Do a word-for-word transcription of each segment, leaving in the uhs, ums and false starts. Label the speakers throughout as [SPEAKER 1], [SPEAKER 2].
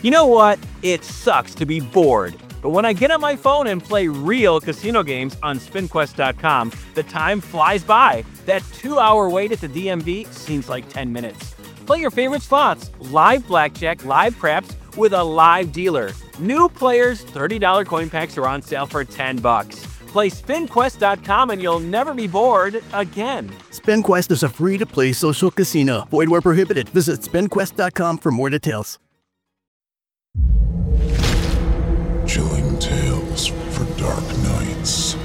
[SPEAKER 1] You know what? It sucks to be bored. But when I get on my phone and play real casino games on spin quest dot com, the time flies by. That two-hour wait at the D M V seems like ten minutes. Play your favorite slots, live blackjack, live craps, with a live dealer. New players, thirty dollars coin packs are on sale for ten bucks. Play spin quest dot com and you'll never be bored again.
[SPEAKER 2] SpinQuest is a free-to-play social casino. Void where prohibited. Visit spin quest dot com for more details.
[SPEAKER 3] Chilling tales for dark nights.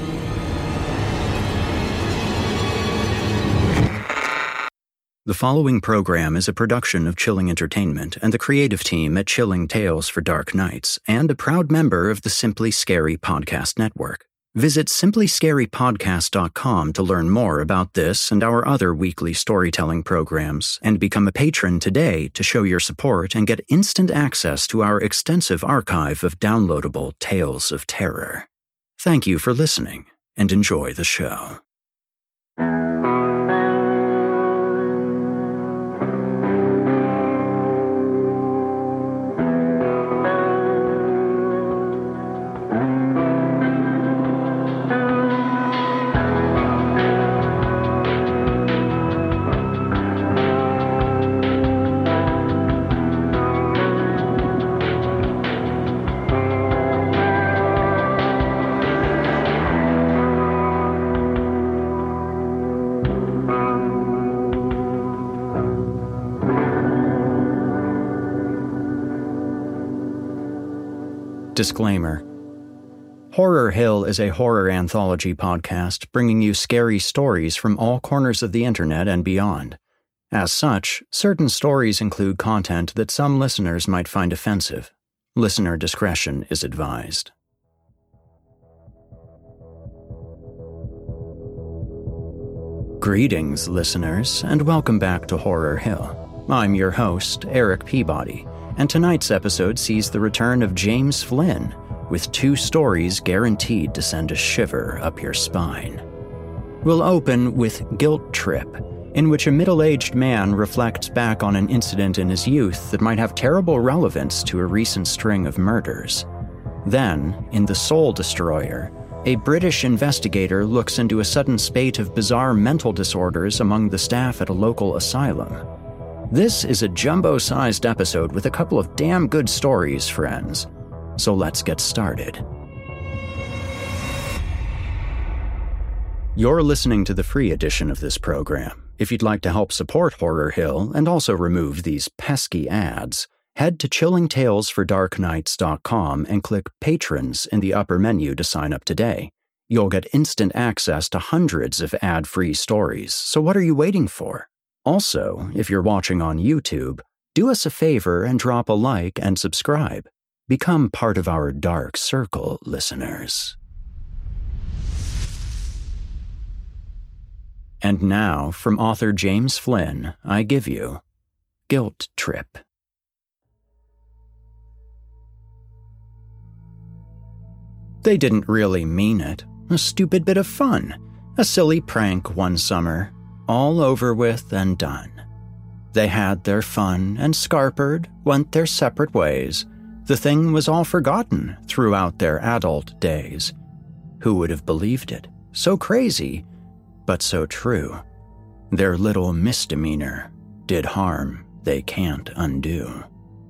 [SPEAKER 4] The following program is a production of Chilling Entertainment and the creative team at Chilling Tales for Dark Nights, and a proud member of the Simply Scary Podcast Network. Visit simply scary podcast dot com to learn more about this and our other weekly storytelling programs, and become a patron today to show your support and get instant access to our extensive archive of downloadable tales of terror. Thank you for listening, and enjoy the show. Disclaimer. Horror Hill is a horror anthology podcast bringing you scary stories from all corners of the internet and beyond. As such, certain stories include content that some listeners might find offensive. Listener discretion is advised. Greetings, listeners, and welcome back to Horror Hill. I'm your host, Eric Peabody, and tonight's episode sees the return of James Flynn, with two stories guaranteed to send a shiver up your spine. We'll open with Guilt Trip, in which a middle-aged man reflects back on an incident in his youth that might have terrible relevance to a recent string of murders. Then, in The Soul Destroyer, a British investigator looks into a sudden spate of bizarre mental disorders among the staff at a local asylum. This is a jumbo-sized episode with a couple of damn good stories, friends. So let's get started. You're listening to the free edition of this program. If you'd like to help support Horror Hill and also remove these pesky ads, head to chilling tales for dark nights dot com and click Patrons in the upper menu to sign up today. You'll get instant access to hundreds of ad-free stories, so what are you waiting for? Also, if you're watching on YouTube, do us a favor and drop a like and subscribe. Become part of our dark circle, listeners. And now, from author James Flynn, I give you Guilt Trip. They didn't really mean it. A stupid bit of fun. A silly prank one summer. All over with and done. They had their fun and scarpered, went their separate ways. The thing was all forgotten throughout their adult days. Who would have believed it? So crazy, but so true. Their little misdemeanor did harm they can't undo.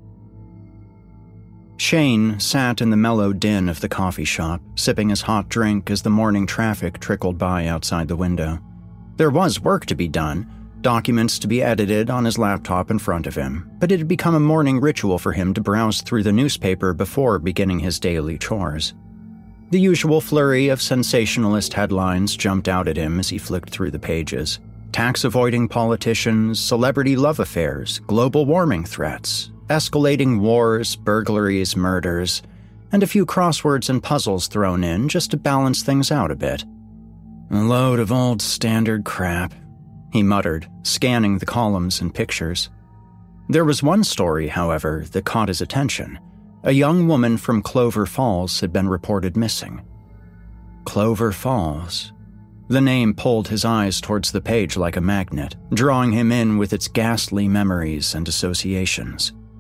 [SPEAKER 4] Shane sat in the mellow din of the coffee shop, sipping his hot drink as the morning traffic trickled by outside the window. There was work to be done, documents to be edited on his laptop in front of him, but it had become a morning ritual for him to browse through the newspaper before beginning his daily chores. The usual flurry of sensationalist headlines jumped out at him as he flicked through the pages. Tax-avoiding politicians, celebrity love affairs, global warming threats, escalating wars, burglaries, murders, and a few crosswords and puzzles thrown in just to balance things out a bit. A load of old standard crap, he muttered, scanning the columns and pictures. There was one story, however, that caught his attention. A young woman from Clover Falls had been reported missing. Clover Falls. The name pulled his eyes towards the page like a magnet, drawing him in with its ghastly memories and associations.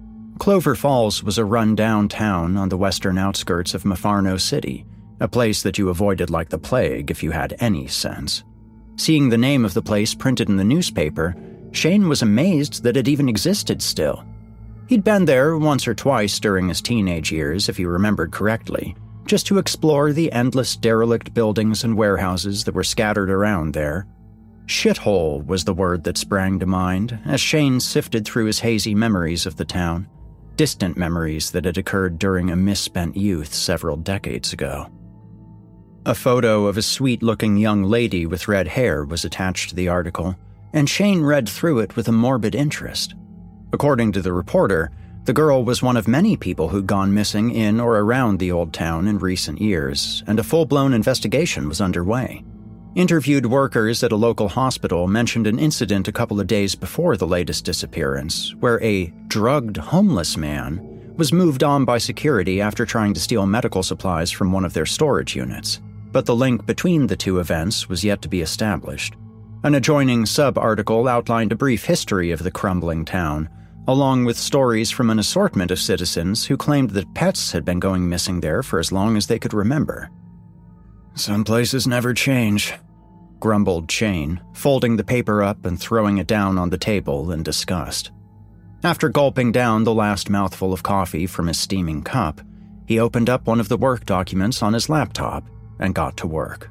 [SPEAKER 4] Clover Falls was a run-down town on the western outskirts of Mafarno City, a place that you avoided like the plague if you had any sense. Seeing the name of the place printed in the newspaper, Shane was amazed that it even existed still. He'd been there once or twice during his teenage years, if he remembered correctly, just to explore the endless derelict buildings and warehouses that were scattered around there. Shithole was the word that sprang to mind as Shane sifted through his hazy memories of the town, distant memories that had occurred during a misspent youth several decades ago. A photo of a sweet-looking young lady with red hair was attached to the article, and Shane read through it with a morbid interest. According to the reporter, the girl was one of many people who'd gone missing in or around the old town in recent years, and a full-blown investigation was underway. Interviewed workers at a local hospital mentioned an incident a couple of days before the latest disappearance, where a drugged homeless man was moved on by security after trying to steal medical supplies from one of their storage units. But the link between the two events was yet to be established. An adjoining sub-article outlined a brief history of the crumbling town, along with stories from an assortment of citizens who claimed that pets had been going missing there for as long as they could remember. "Some places never change," grumbled Shane, folding the paper up and throwing it down on the table in disgust. After gulping down the last mouthful of coffee from his steaming cup, he opened up one of the work documents on his laptop and got to work.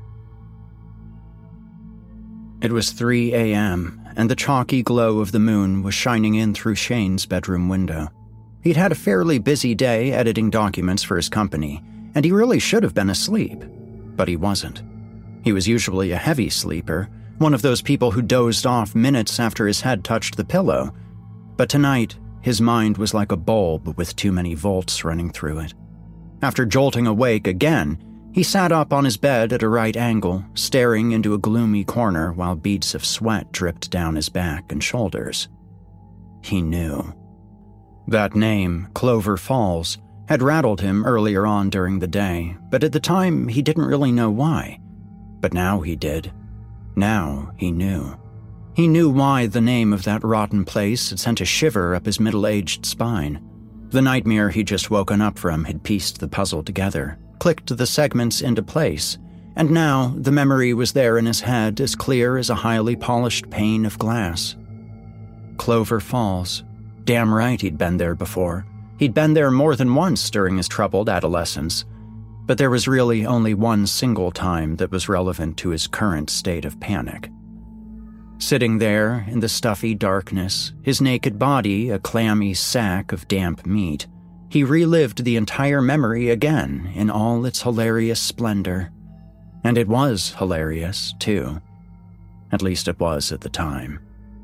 [SPEAKER 4] It was three a.m., and the chalky glow of the moon was shining in through Shane's bedroom window. He'd had a fairly busy day editing documents for his company, and he really should have been asleep. But he wasn't. He was usually a heavy sleeper, one of those people who dozed off minutes after his head touched the pillow. But tonight, his mind was like a bulb with too many volts running through it. After jolting awake again, he sat up on his bed at a right angle, staring into a gloomy corner while beads of sweat dripped down his back and shoulders. He knew. That name, Clover Falls, had rattled him earlier on during the day, but at the time he didn't really know why. But now he did. Now he knew. He knew why the name of that rotten place had sent a shiver up his middle-aged spine. The nightmare he'd just woken up from had pieced the puzzle together, clicked the segments into place, and now the memory was there in his head as clear as a highly polished pane of glass. Clover Falls. Damn right he'd been there before. He'd been there more than once during his troubled adolescence, but there was really only one single time that was relevant to his current state of panic. Sitting there in the stuffy darkness, his naked body a clammy sack of damp meat, he relived the entire memory again in all its hilarious splendor. And it was hilarious, too. At least it was at the time.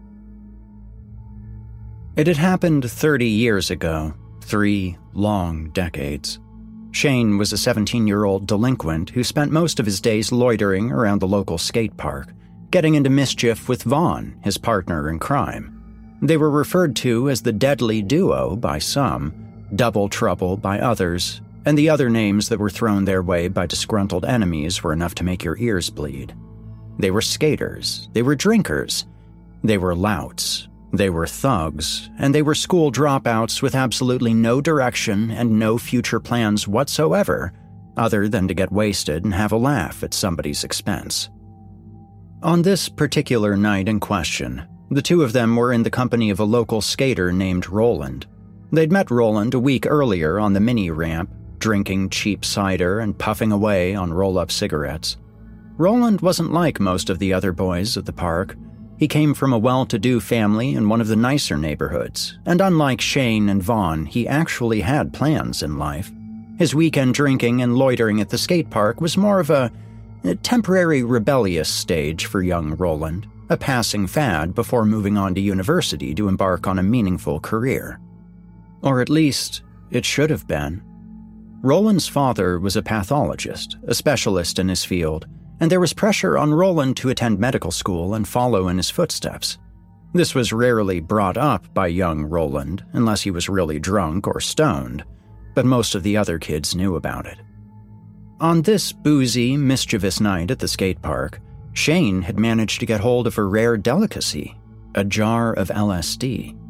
[SPEAKER 4] It had happened thirty years ago. Three long decades. Shane was a seventeen-year-old delinquent who spent most of his days loitering around the local skate park, getting into mischief with Vaughn, his partner in crime. They were referred to as the Deadly Duo by some, Double Trouble by others, and the other names that were thrown their way by disgruntled enemies were enough to make your ears bleed. They were skaters, they were drinkers, they were louts. They were thugs, and they were school dropouts with absolutely no direction and no future plans whatsoever, other than to get wasted and have a laugh at somebody's expense. On this particular night in question, the two of them were in the company of a local skater named Roland. They'd met Roland a week earlier on the mini-ramp, drinking cheap cider and puffing away on roll-up cigarettes. Roland wasn't like most of the other boys at the park. He came from a well-to-do family in one of the nicer neighborhoods, and unlike Shane and Vaughn, he actually had plans in life. His weekend drinking and loitering at the skate park was more of a, a temporary rebellious stage for young Roland, a passing fad before moving on to university to embark on a meaningful career. Or at least, it should have been. Roland's father was a pathologist, a specialist in his field, and there was pressure on Roland to attend medical school and follow in his footsteps. This was rarely brought up by young Roland, unless he was really drunk or stoned, but most of the other kids knew about it. On this boozy, mischievous night at the skate park, Shane had managed to get hold of a rare delicacy, a jar of L S D.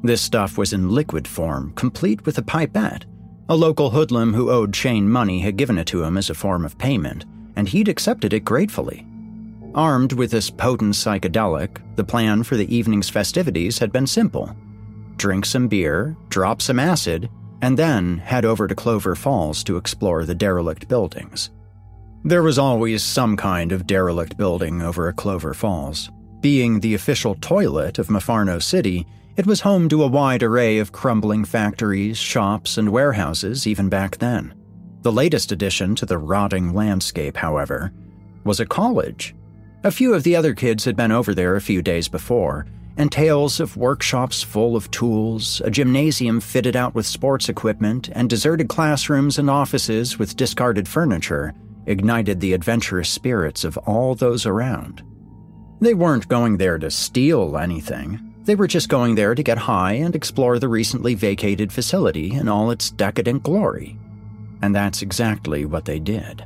[SPEAKER 4] This stuff was in liquid form, complete with a pipette. A local hoodlum who owed Shane money had given it to him as a form of payment, and he'd accepted it gratefully. Armed with this potent psychedelic, the plan for the evening's festivities had been simple. Drink some beer, drop some acid, and then head over to Clover Falls to explore the derelict buildings. There was always some kind of derelict building over at Clover Falls. Being the official toilet of Mafarno City, it was home to a wide array of crumbling factories, shops, and warehouses even back then. The latest addition to the rotting landscape, however, was a college. A few of the other kids had been over there a few days before, and tales of workshops full of tools, a gymnasium fitted out with sports equipment, and deserted classrooms and offices with discarded furniture ignited the adventurous spirits of all those around. They weren't going there to steal anything. They were just going there to get high and explore the recently vacated facility in all its decadent glory. And that's exactly what they did.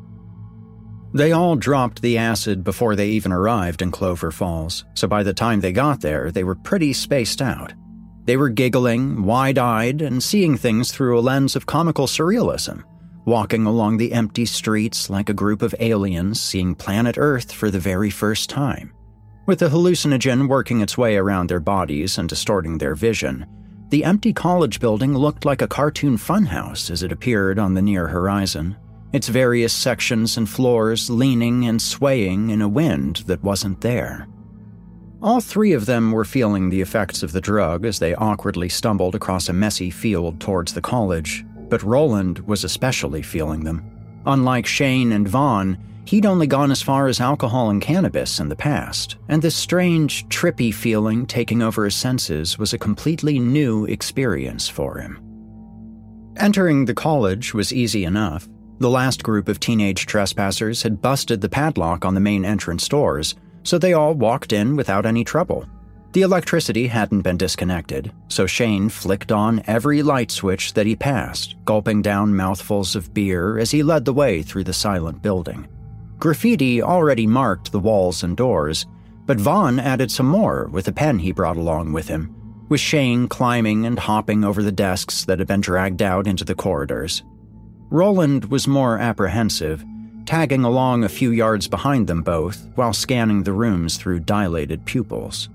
[SPEAKER 4] They all dropped the acid before they even arrived in Clover Falls, so by the time they got there, they were pretty spaced out. They were giggling, wide-eyed, and seeing things through a lens of comical surrealism, walking along the empty streets like a group of aliens seeing planet Earth for the very first time. With the hallucinogen working its way around their bodies and distorting their vision, the empty college building looked like a cartoon funhouse as it appeared on the near horizon, its various sections and floors leaning and swaying in a wind that wasn't there. All three of them were feeling the effects of the drug as they awkwardly stumbled across a messy field towards the college, but Roland was especially feeling them. Unlike Shane and Vaughn, he'd only gone as far as alcohol and cannabis in the past, and this strange, trippy feeling taking over his senses was a completely new experience for him. Entering the college was easy enough. The last group of teenage trespassers had busted the padlock on the main entrance doors, so they all walked in without any trouble. The electricity hadn't been disconnected, so Shane flicked on every light switch that he passed, gulping down mouthfuls of beer as he led the way through the silent building. Graffiti already marked the walls and doors, but Vaughn added some more with a pen he brought along with him, with Shane climbing and hopping over the desks that had been dragged out into the corridors. Roland was more apprehensive, tagging along a few yards behind them both while scanning the rooms through dilated pupils.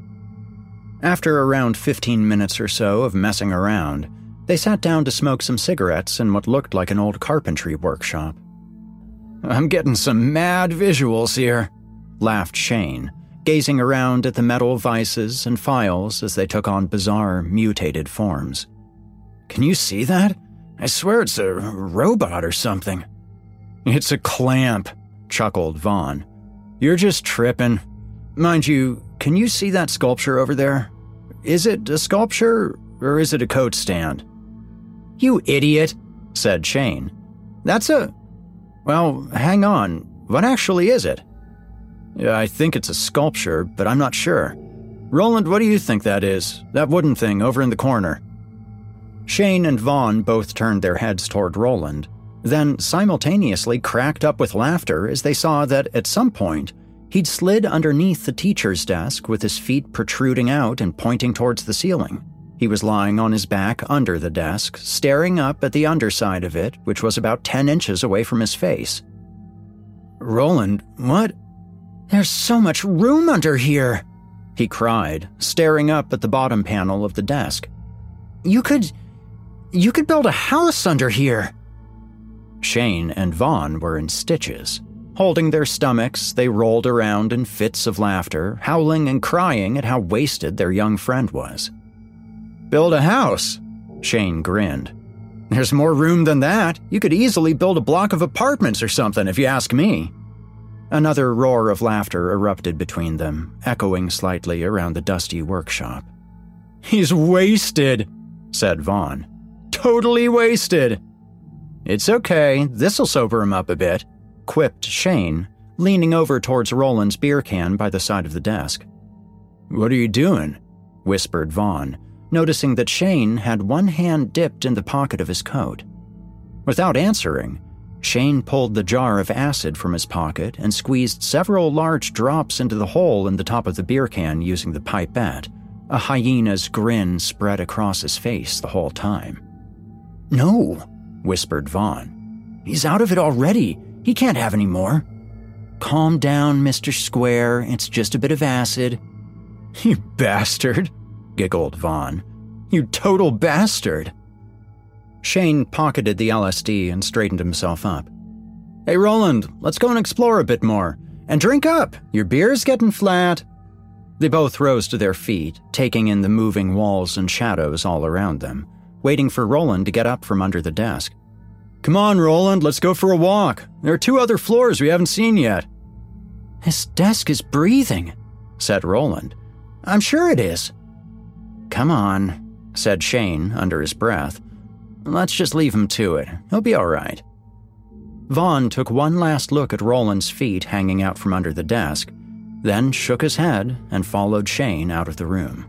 [SPEAKER 4] After around fifteen minutes or so of messing around, they sat down to smoke some cigarettes in what looked like an old carpentry workshop. "I'm getting some mad visuals here," laughed Shane, gazing around at the metal vices and files as they took on bizarre, mutated forms. "Can you see that? I swear it's a robot or something." "It's a clamp," chuckled Vaughn. "You're just tripping. Mind you, can you see that sculpture over there? Is it a sculpture, or is it a coat stand?" "You idiot," said Shane. "That's a... Well, hang on. What actually is it?" "Yeah, I think it's a sculpture, but I'm not sure. Roland, what do you think that is? That wooden thing over in the corner?" Shane and Vaughn both turned their heads toward Roland, then simultaneously cracked up with laughter as they saw that, at some point, he'd slid underneath the teacher's desk with his feet protruding out and pointing towards the ceiling. He was lying on his back under the desk, staring up at the underside of it, which was about ten inches away from his face. "Roland, what? There's so much room under here!" he cried, staring up at the bottom panel of the desk. You could... you could build a house under here!" Shane and Vaughn were in stitches. Holding their stomachs, they rolled around in fits of laughter, howling and crying at how wasted their young friend was. "Build a house?" Shane grinned. "There's more room than that. You could easily build a block of apartments or something, if you ask me." Another roar of laughter erupted between them, echoing slightly around the dusty workshop. "He's wasted," said Vaughn. "Totally wasted." "It's okay, this'll sober him up a bit," quipped Shane, leaning over towards Roland's beer can by the side of the desk. "What are you doing?" whispered Vaughn, noticing that Shane had one hand dipped in the pocket of his coat. Without answering, Shane pulled the jar of acid from his pocket and squeezed several large drops into the hole in the top of the beer can using the pipette, A hyena's grin spread across his face the whole time. "No," whispered Vaughn. "He's out of it already. He can't have any more." "Calm down, Mister Square. It's just a bit of acid." "You bastard," giggled Vaughn. "You total bastard." Shane pocketed the L S D and straightened himself up. "Hey, Roland, let's go and explore a bit more. And drink up. Your beer's getting flat." They both rose to their feet, taking in the moving walls and shadows all around them, waiting for Roland to get up from under the desk. "Come on, Roland, let's go for a walk. There are two other floors we haven't seen yet." "His desk is breathing," said Roland. "I'm sure it is." "Come on," said Shane under his breath. "Let's just leave him to it. He'll be all right." Vaughn took one last look at Roland's feet hanging out from under the desk, then shook his head and followed Shane out of the room.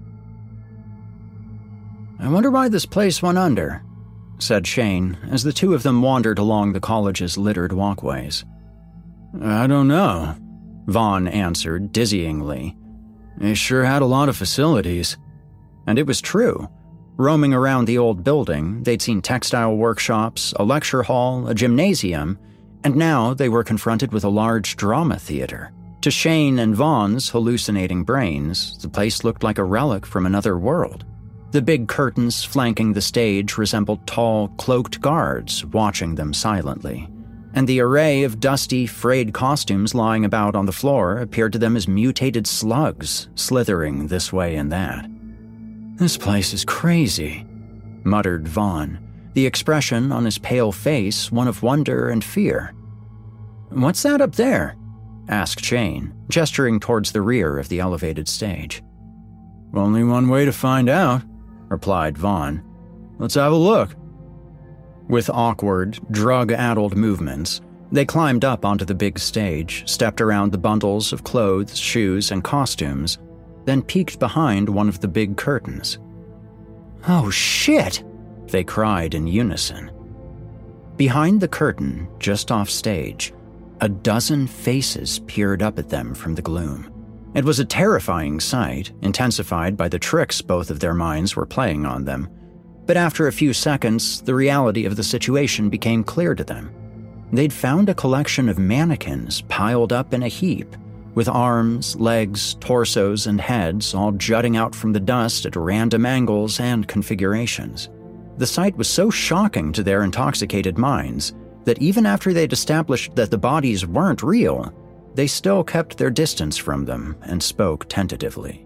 [SPEAKER 4] "I wonder why this place went under," said Shane as the two of them wandered along the college's littered walkways. "I don't know," Vaughn answered dizzyingly. "They sure had a lot of facilities." And it was true. Roaming around the old building, they'd seen textile workshops, a lecture hall, a gymnasium, and now they were confronted with a large drama theater. To Shane and Vaughn's hallucinating brains, the place looked like a relic from another world. The big curtains flanking the stage resembled tall, cloaked guards watching them silently, and the array of dusty, frayed costumes lying about on the floor appeared to them as mutated slugs, slithering this way and that. "This place is crazy," muttered Vaughn, the expression on his pale face one of wonder and fear. "What's that up there?" asked Shane, gesturing towards the rear of the elevated stage. "Only one way to find out," replied Vaughn. "Let's have a look." With awkward, drug-addled movements, they climbed up onto the big stage, stepped around the bundles of clothes, shoes, and costumes, then peeked behind one of the big curtains. "Oh, shit!" they cried in unison. Behind the curtain, just off stage, a dozen faces peered up at them from the gloom. It was a terrifying sight, intensified by the tricks both of their minds were playing on them. But after a few seconds, the reality of the situation became clear to them. They'd found a collection of mannequins piled up in a heap, with arms, legs, torsos, and heads all jutting out from the dust at random angles and configurations. The sight was so shocking to their intoxicated minds that even after they'd established that the bodies weren't real, they still kept their distance from them and spoke tentatively.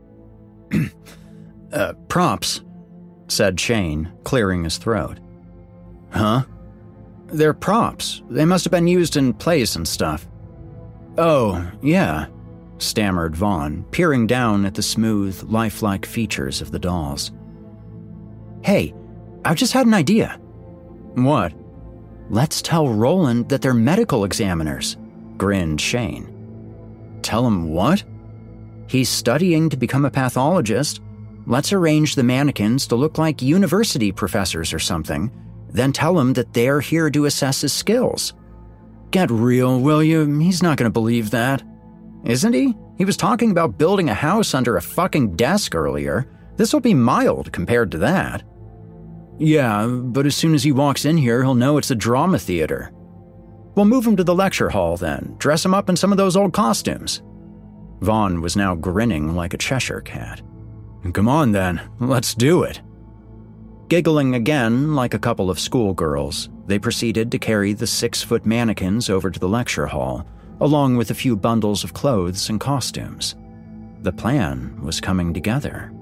[SPEAKER 4] uh, props, said Shane, clearing his throat. Huh? They're props. They must have been used in plays and stuff. Oh, yeah, stammered Vaughn, peering down at the smooth, lifelike features of the dolls. Hey, I've just had an idea. What? Let's tell Roland that they're medical examiners, grinned Shane. Tell him what? He's studying to become a pathologist. Let's arrange the mannequins to look like university professors or something, then tell him that they're here to assess his skills. Get real, will you? He's not going to believe that. Isn't he? He was talking about building a house under a fucking desk earlier. This will be mild compared to that. Yeah, but as soon as he walks in here, he'll know it's a drama theater. We'll move him to the lecture hall then, dress him up in some of those old costumes. Vaughn was now grinning like a Cheshire cat. Come on then, let's do it. Giggling again like a couple of schoolgirls, they proceeded to carry the six-foot mannequins over to the lecture hall, along with a few bundles of clothes and costumes. The plan was coming together.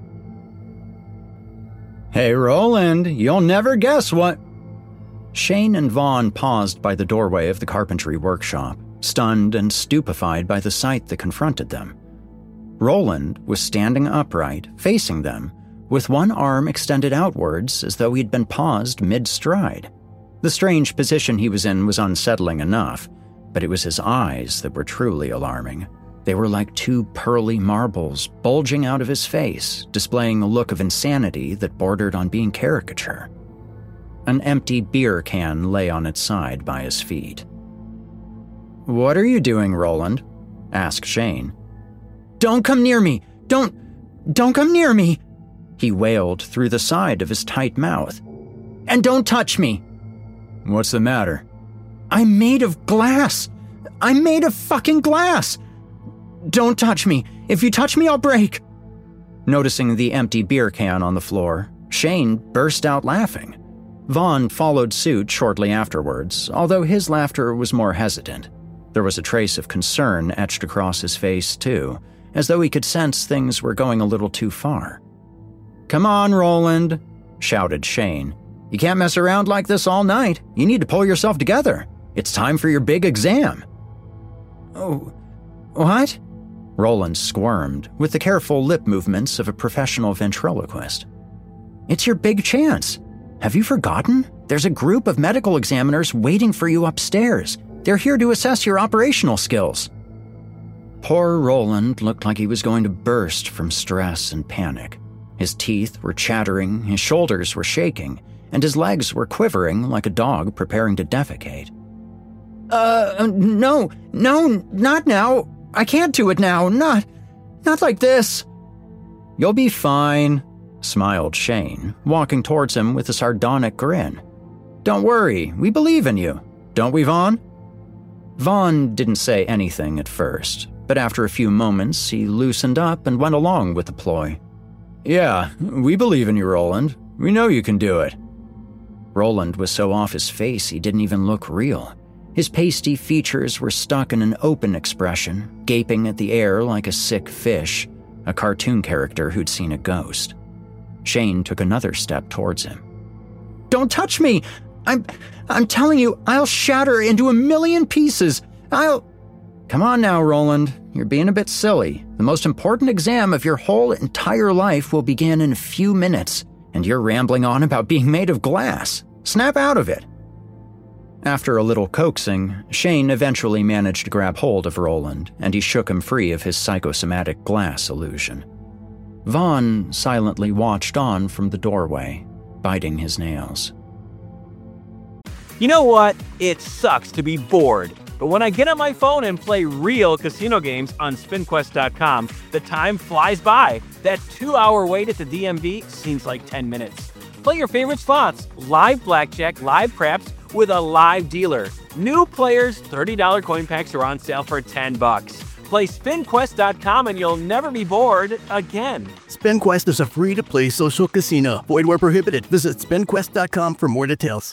[SPEAKER 4] Hey, Roland, you'll never guess what... Shane and Vaughn paused by the doorway of the carpentry workshop, stunned and stupefied by the sight that confronted them. Roland was standing upright, facing them, with one arm extended outwards as though he'd been paused mid-stride. The strange position he was in was unsettling enough, but it was his eyes that were truly alarming. They were like two pearly marbles bulging out of his face, displaying a look of insanity that bordered on being caricature. An empty beer can lay on its side by his feet. What are you doing, Roland? Asked Shane. Don't come near me! Don't... Don't come near me, he wailed through the side of his tight mouth. And don't touch me. What's the matter? I'm made of glass. I'm made of fucking glass. Don't touch me. If you touch me, I'll break. Noticing the empty beer can on the floor, Shane burst out laughing. Vaughn followed suit shortly afterwards, although his laughter was more hesitant. There was a trace of concern etched across his face, too, as though he could sense things were going a little too far. Come on, Roland, shouted Shane. You can't mess around like this all night. You need to pull yourself together. It's time for your big exam. Oh, what? Roland squirmed, with the careful lip movements of a professional ventriloquist. It's your big chance. Have you forgotten? There's a group of medical examiners waiting for you upstairs. They're here to assess your operational skills. Poor Roland looked like he was going to burst from stress and panic. His teeth were chattering, his shoulders were shaking, and his legs were quivering like a dog preparing to defecate. Uh, no, no, not now. I can't do it now. Not, not like this. You'll be fine, smiled Shane, walking towards him with a sardonic grin. Don't worry, we believe in you. Don't we, Vaughn? Vaughn didn't say anything at first, but after a few moments, he loosened up and went along with the ploy. Yeah, we believe in you, Roland. We know you can do it. Roland was so off his face he didn't even look real. His pasty features were stuck in an open expression, gaping at the air like a sick fish, a cartoon character who'd seen a ghost. Shane took another step towards him. Don't touch me! I'm, I'm telling you, I'll shatter into a million pieces. I'll... Come on now, Roland. You're being a bit silly. The most important exam of your whole entire life will begin in a few minutes, and you're rambling on about being made of glass. Snap out of it. After a little coaxing, Shane eventually managed to grab hold of Roland, and he shook him free of his psychosomatic glass illusion. Vaughn silently watched on from the doorway, biting his nails.
[SPEAKER 1] You know what? It sucks to be bored. But when I get on my phone and play real casino games on spin quest dot com, the time flies by. That two-hour wait at the D M V seems like ten minutes. Play your favorite slots, live blackjack, live craps, with a live dealer. New players, thirty dollars coin packs are on sale for ten bucks. Play spin quest dot com and you'll never be bored again.
[SPEAKER 2] SpinQuest is a free-to-play social casino. Void where prohibited. Visit spin quest dot com for more details.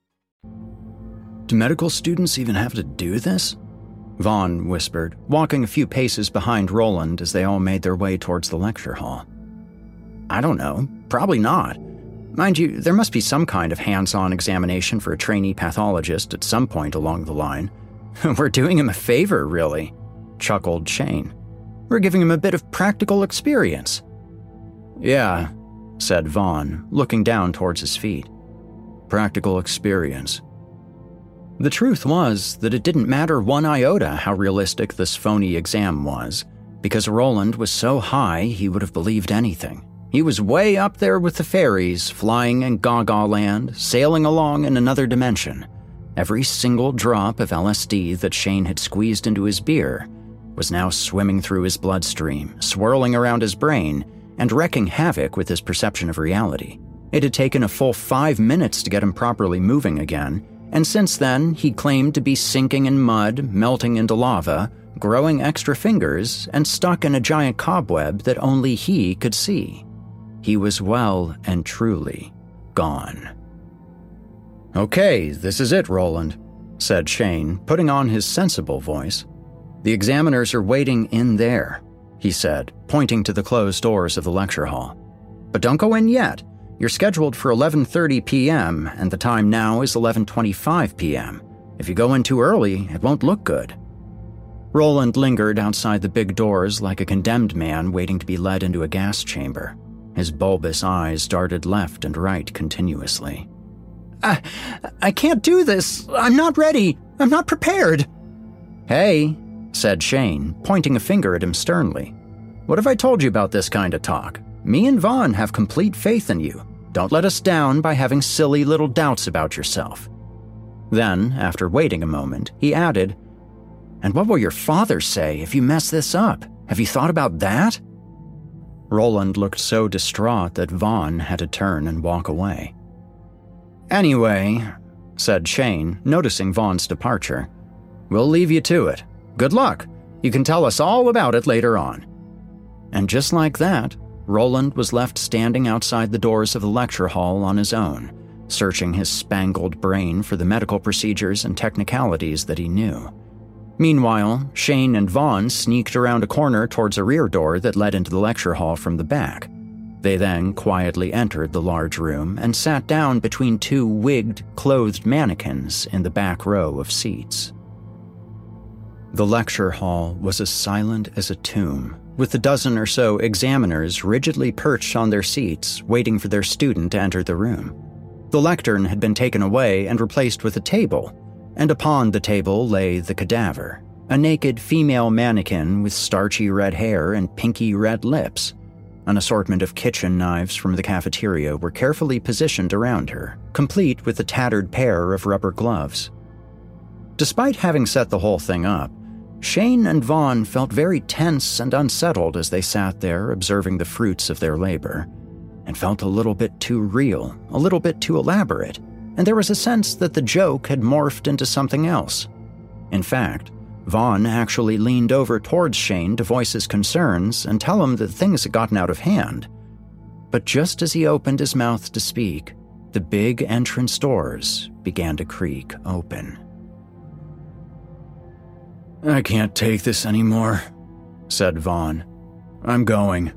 [SPEAKER 4] Do medical students even have to do this? Vaughn whispered, walking a few paces behind Roland as they all made their way towards the lecture hall. I don't know. Probably not. Mind you, there must be some kind of hands-on examination for a trainee pathologist at some point along the line. We're doing him a favor, really, chuckled Shane. We're giving him a bit of practical experience. Yeah, said Vaughn, looking down towards his feet. Practical experience. The truth was that it didn't matter one iota how realistic this phony exam was, because Roland was so high he would have believed anything. He was way up there with the fairies, flying in Gaga Land, sailing along in another dimension. Every single drop of L S D that Shane had squeezed into his beer was now swimming through his bloodstream, swirling around his brain, and wreaking havoc with his perception of reality. It had taken a full five minutes to get him properly moving again, and since then, he claimed to be sinking in mud, melting into lava, growing extra fingers, and stuck in a giant cobweb that only he could see. He was well and truly gone. Okay, this is it, Roland, said Shane, putting on his sensible voice. The examiners are waiting in there, he said, pointing to the closed doors of the lecture hall. But don't go in yet. You're scheduled for eleven thirty p.m., and the time now is eleven twenty-five p.m. If you go in too early, it won't look good. Roland lingered outside the big doors like a condemned man waiting to be led into a gas chamber. His bulbous eyes darted left and right continuously. I, I can't do this. I'm not ready. I'm not prepared. Hey, said Shane, pointing a finger at him sternly. What have I told you about this kind of talk? Me and Vaughn have complete faith in you. Don't let us down by having silly little doubts about yourself. Then, after waiting a moment, he added, And what will your father say if you mess this up? Have you thought about that? Roland looked so distraught that Vaughn had to turn and walk away. "Anyway," said Shane, noticing Vaughn's departure, "we'll leave you to it. Good luck. You can tell us all about it later on." And just like that, Roland was left standing outside the doors of the lecture hall on his own, searching his spangled brain for the medical procedures and technicalities that he knew. Meanwhile, Shane and Vaughn sneaked around a corner towards a rear door that led into the lecture hall from the back. They then quietly entered the large room and sat down between two wigged, clothed mannequins in the back row of seats. The lecture hall was as silent as a tomb, with a dozen or so examiners rigidly perched on their seats, waiting for their student to enter the room. The lectern had been taken away and replaced with a table, and upon the table lay the cadaver, a naked female mannequin with starchy red hair and pinky red lips. An assortment of kitchen knives from the cafeteria were carefully positioned around her, complete with a tattered pair of rubber gloves. Despite having set the whole thing up, Shane and Vaughn felt very tense and unsettled as they sat there observing the fruits of their labor, and felt a little bit too real, a little bit too elaborate, and there was a sense that the joke had morphed into something else. In fact, Vaughn actually leaned over towards Shane to voice his concerns and tell him that things had gotten out of hand. But just as he opened his mouth to speak, the big entrance doors began to creak open. "I can't take this anymore," said Vaughn. "I'm going."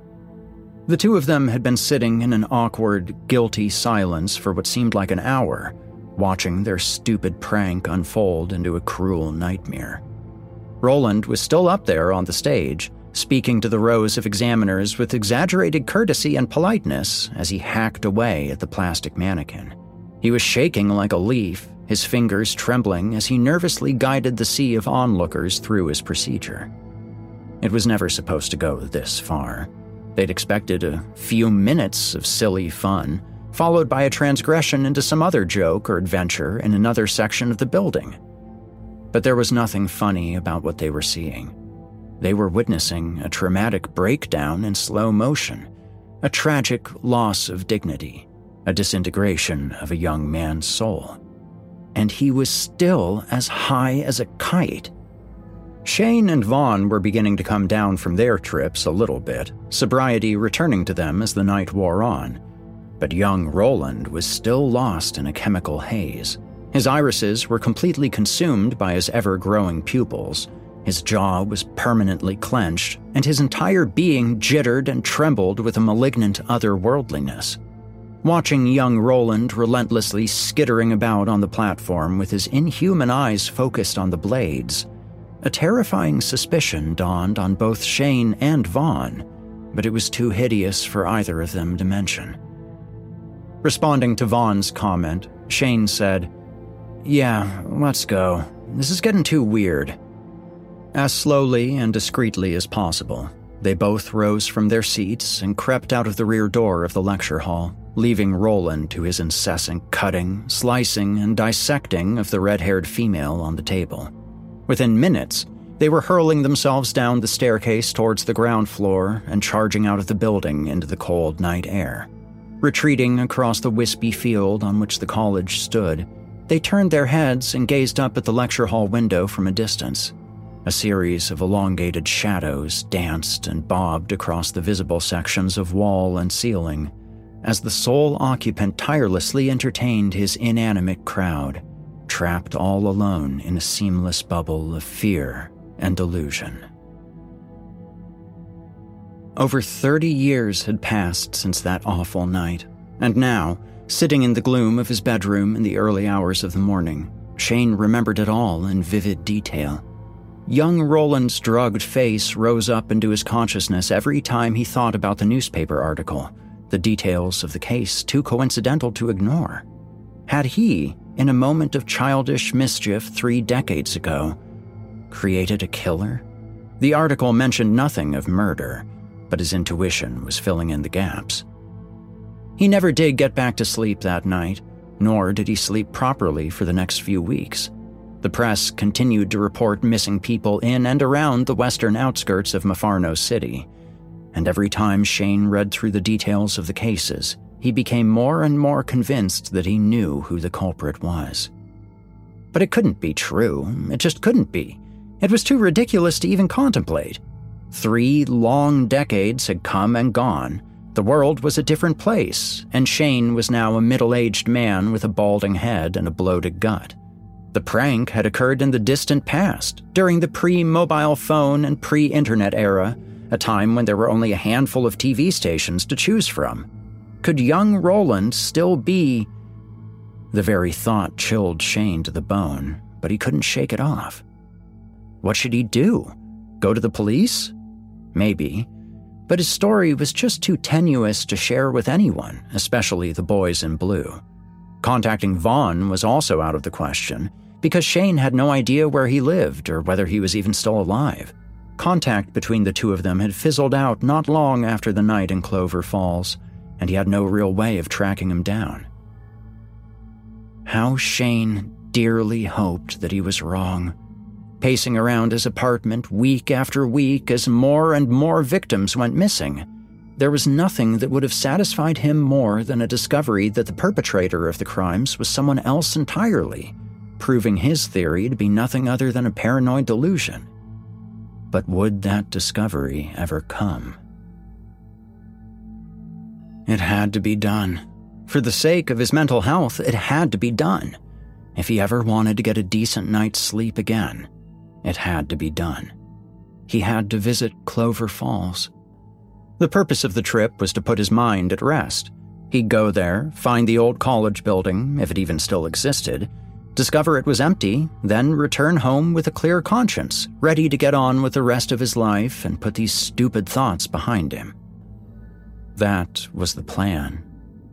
[SPEAKER 4] The two of them had been sitting in an awkward, guilty silence for what seemed like an hour, watching their stupid prank unfold into a cruel nightmare. Roland was still up there on the stage, speaking to the rows of examiners with exaggerated courtesy and politeness as he hacked away at the plastic mannequin. He was shaking like a leaf, his fingers trembling as he nervously guided the sea of onlookers through his procedure. It was never supposed to go this far. They'd expected a few minutes of silly fun, followed by a transgression into some other joke or adventure in another section of the building. But there was nothing funny about what they were seeing. They were witnessing a traumatic breakdown in slow motion, a tragic loss of dignity, a disintegration of a young man's soul. And he was still as high as a kite. Shane and Vaughn were beginning to come down from their trips a little bit, sobriety returning to them as the night wore on. But young Roland was still lost in a chemical haze. His irises were completely consumed by his ever-growing pupils. His jaw was permanently clenched, and his entire being jittered and trembled with a malignant otherworldliness. Watching young Roland relentlessly skittering about on the platform with his inhuman eyes focused on the blades, a terrifying suspicion dawned on both Shane and Vaughn, but it was too hideous for either of them to mention. Responding to Vaughn's comment, Shane said, "Yeah, let's go. This is getting too weird." As slowly and discreetly as possible, they both rose from their seats and crept out of the rear door of the lecture hall, leaving Roland to his incessant cutting, slicing, and dissecting of the red-haired female on the table. Within minutes, they were hurling themselves down the staircase towards the ground floor and charging out of the building into the cold night air. Retreating across the wispy field on which the college stood, they turned their heads and gazed up at the lecture hall window from a distance. A series of elongated shadows danced and bobbed across the visible sections of wall and ceiling, as the sole occupant tirelessly entertained his inanimate crowd, trapped all alone in a seamless bubble of fear and delusion. Over thirty years had passed since that awful night, and now, sitting in the gloom of his bedroom in the early hours of the morning, Shane remembered it all in vivid detail. Young Roland's drugged face rose up into his consciousness every time he thought about the newspaper article, the details of the case too coincidental to ignore. Had he, in a moment of childish mischief three decades ago, created a killer? The article mentioned nothing of murder, but his intuition was filling in the gaps. He never did get back to sleep that night, nor did he sleep properly for the next few weeks. The press continued to report missing people in and around the western outskirts of Mafarno City. and every time Shane read through the details of the cases, he became more and more convinced that he knew who the culprit was. But it couldn't be true. It just couldn't be. It was too ridiculous to even contemplate. Three long decades had come and gone. The world was a different place, and Shane was now a middle-aged man with a balding head and a bloated gut. The prank had occurred in the distant past, during the pre-mobile phone and pre-internet era, a time when there were only a handful of T V stations to choose from. Could young Roland still be... The very thought chilled Shane to the bone, but he couldn't shake it off. What should he do? Go to the police? Maybe. But his story was just too tenuous to share with anyone, especially the boys in blue. Contacting Vaughn was also out of the question, because Shane had no idea where he lived or whether he was even still alive. Contact between the two of them had fizzled out not long after the night in Clover Falls, and he had no real way of tracking him down. How Shane dearly hoped that he was wrong. Pacing around his apartment week after week as more and more victims went missing, there was nothing that would have satisfied him more than a discovery that the perpetrator of the crimes was someone else entirely, proving his theory to be nothing other than a paranoid delusion. But would that discovery ever come? It had to be done. For the sake of his mental health, it had to be done. If he ever wanted to get a decent night's sleep again, it had to be done. He had to visit Clover Falls. The purpose of the trip was to put his mind at rest. He'd go there, find the old college building, if it even still existed, discover it was empty, then return home with a clear conscience, ready to get on with the rest of his life and put these stupid thoughts behind him. That was the plan.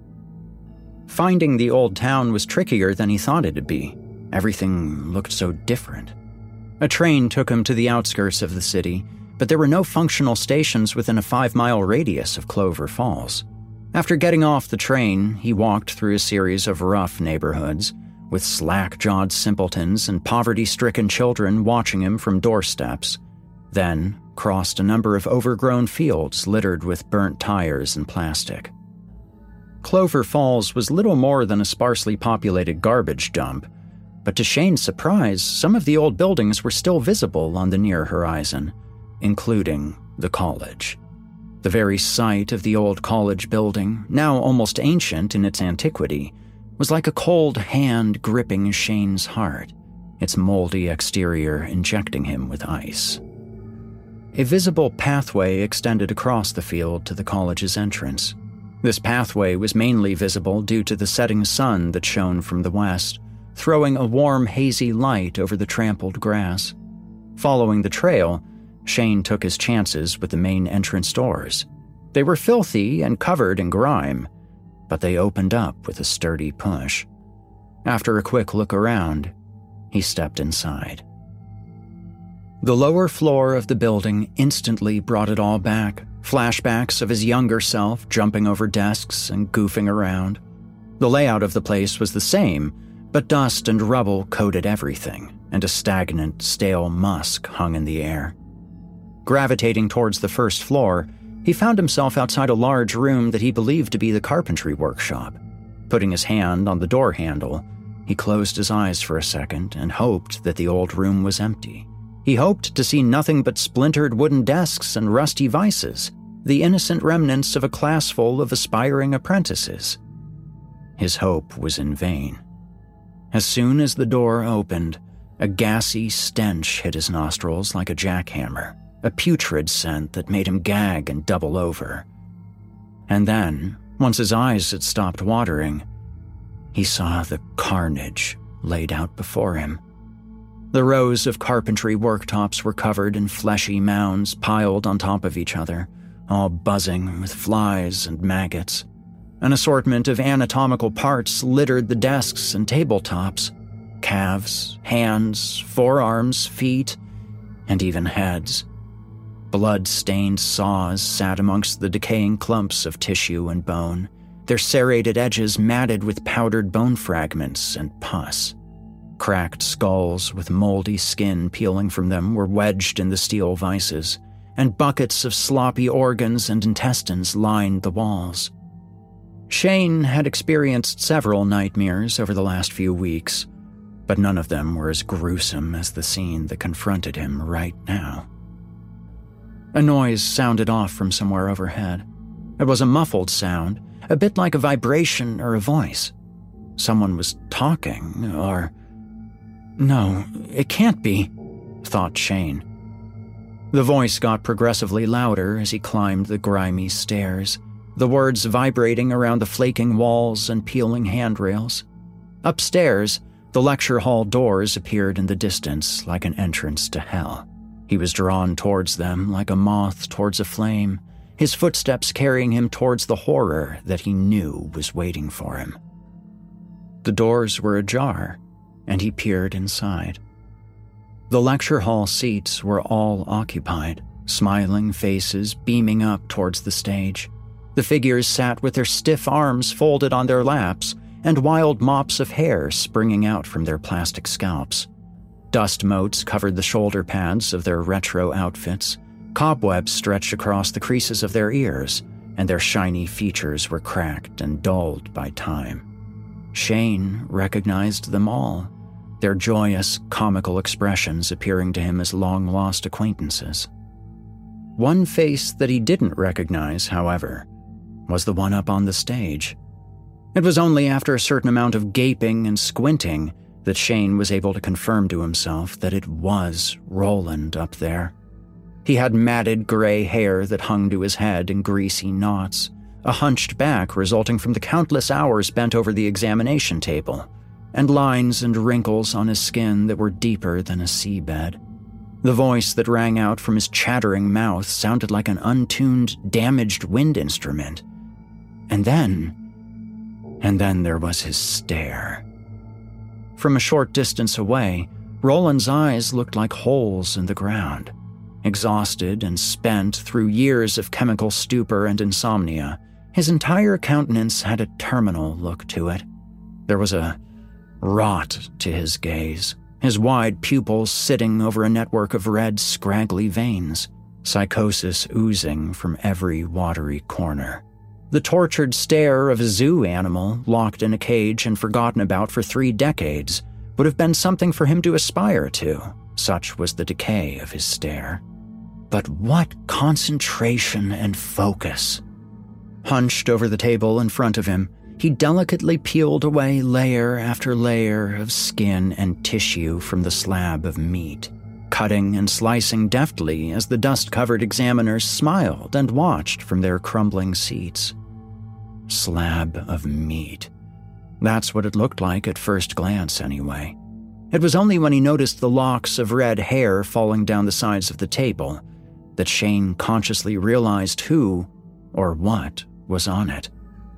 [SPEAKER 4] Finding the old town was trickier than he thought it'd be. Everything looked so different. A train took him to the outskirts of the city, but there were no functional stations within a five-mile radius of Clover Falls. After getting off the train, he walked through a series of rough neighborhoods, with slack-jawed simpletons and poverty-stricken children watching him from doorsteps, then crossed a number of overgrown fields littered with burnt tires and plastic. Clover Falls was little more than a sparsely populated garbage dump, but to Shane's surprise, some of the old buildings were still visible on the near horizon, including the college. The very site of the old college building, now almost ancient in its antiquity, was like a cold hand gripping Shane's heart, its moldy exterior injecting him with ice. A visible pathway extended across the field to the college's entrance. This pathway was mainly visible due to the setting sun that shone from the west, throwing a warm, hazy light over the trampled grass. Following the trail, Shane took his chances with the main entrance doors. They were filthy and covered in grime, but they opened up with a sturdy push. After a quick look around, he stepped inside. The lower floor of the building instantly brought it all back, flashbacks of his younger self jumping over desks and goofing around. The layout of the place was the same, but dust and rubble coated everything, and a stagnant, stale musk hung in the air. Gravitating towards the first floor, he found himself outside a large room that he believed to be the carpentry workshop. Putting his hand on the door handle, he closed his eyes for a second and hoped that the old room was empty. He hoped to see nothing but splintered wooden desks and rusty vices, the innocent remnants of a class full of aspiring apprentices. His hope was in vain. As soon as the door opened, a gassy stench hit his nostrils like a jackhammer, a putrid scent that made him gag and double over. And then, once his eyes had stopped watering, he saw the carnage laid out before him. The rows of carpentry worktops were covered in fleshy mounds piled on top of each other, all buzzing with flies and maggots. An assortment of anatomical parts littered the desks and tabletops: calves, hands, forearms, feet, and even heads. Blood-stained saws sat amongst the decaying clumps of tissue and bone, their serrated edges matted with powdered bone fragments and pus. Cracked skulls with moldy skin peeling from them were wedged in the steel vices, and buckets of sloppy organs and intestines lined the walls. Shane had experienced several nightmares over the last few weeks, but none of them were as gruesome as the scene that confronted him right now. A noise sounded off from somewhere overhead. It was a muffled sound, a bit like a vibration or a voice. Someone was talking, or... No, it can't be, thought Shane. The voice got progressively louder as he climbed the grimy stairs, the words vibrating around the flaking walls and peeling handrails. Upstairs, the lecture hall doors appeared in the distance like an entrance to hell. He was drawn towards them like a moth towards a flame, his footsteps carrying him towards the horror that he knew was waiting for him. The doors were ajar, and he peered inside. The lecture hall seats were all occupied, smiling faces beaming up towards the stage. The figures sat with their stiff arms folded on their laps and wild mops of hair springing out from their plastic scalps. Dust motes covered the shoulder pads of their retro outfits. Cobwebs stretched across the creases of their ears, and their shiny features were cracked and dulled by time. Shane recognized them all, their joyous, comical expressions appearing to him as long-lost acquaintances. One face that he didn't recognize, however, was the one up on the stage. It was only after a certain amount of gaping and squinting that Shane was able to confirm to himself that it was Roland up there. He had matted gray hair that hung to his head in greasy knots, a hunched back resulting from the countless hours bent over the examination table, and lines and wrinkles on his skin that were deeper than a seabed. The voice that rang out from his chattering mouth sounded like an untuned, damaged wind instrument. And then... And then there was his stare. From a short distance away, Roland's eyes looked like holes in the ground. Exhausted and spent through years of chemical stupor and insomnia, his entire countenance had a terminal look to it. There was a rot to his gaze, his wide pupils sitting over a network of red, scraggly veins, psychosis oozing from every watery corner. The tortured stare of a zoo animal locked in a cage and forgotten about for three decades would have been something for him to aspire to, such was the decay of his stare. But what concentration and focus! Hunched over the table in front of him, he delicately peeled away layer after layer of skin and tissue from the slab of meat, cutting and slicing deftly as the dust-covered examiners smiled and watched from their crumbling seats. Slab of meat. That's what it looked like at first glance, anyway. It was only when he noticed the locks of red hair falling down the sides of the table that Shane consciously realized who, or what, was on it.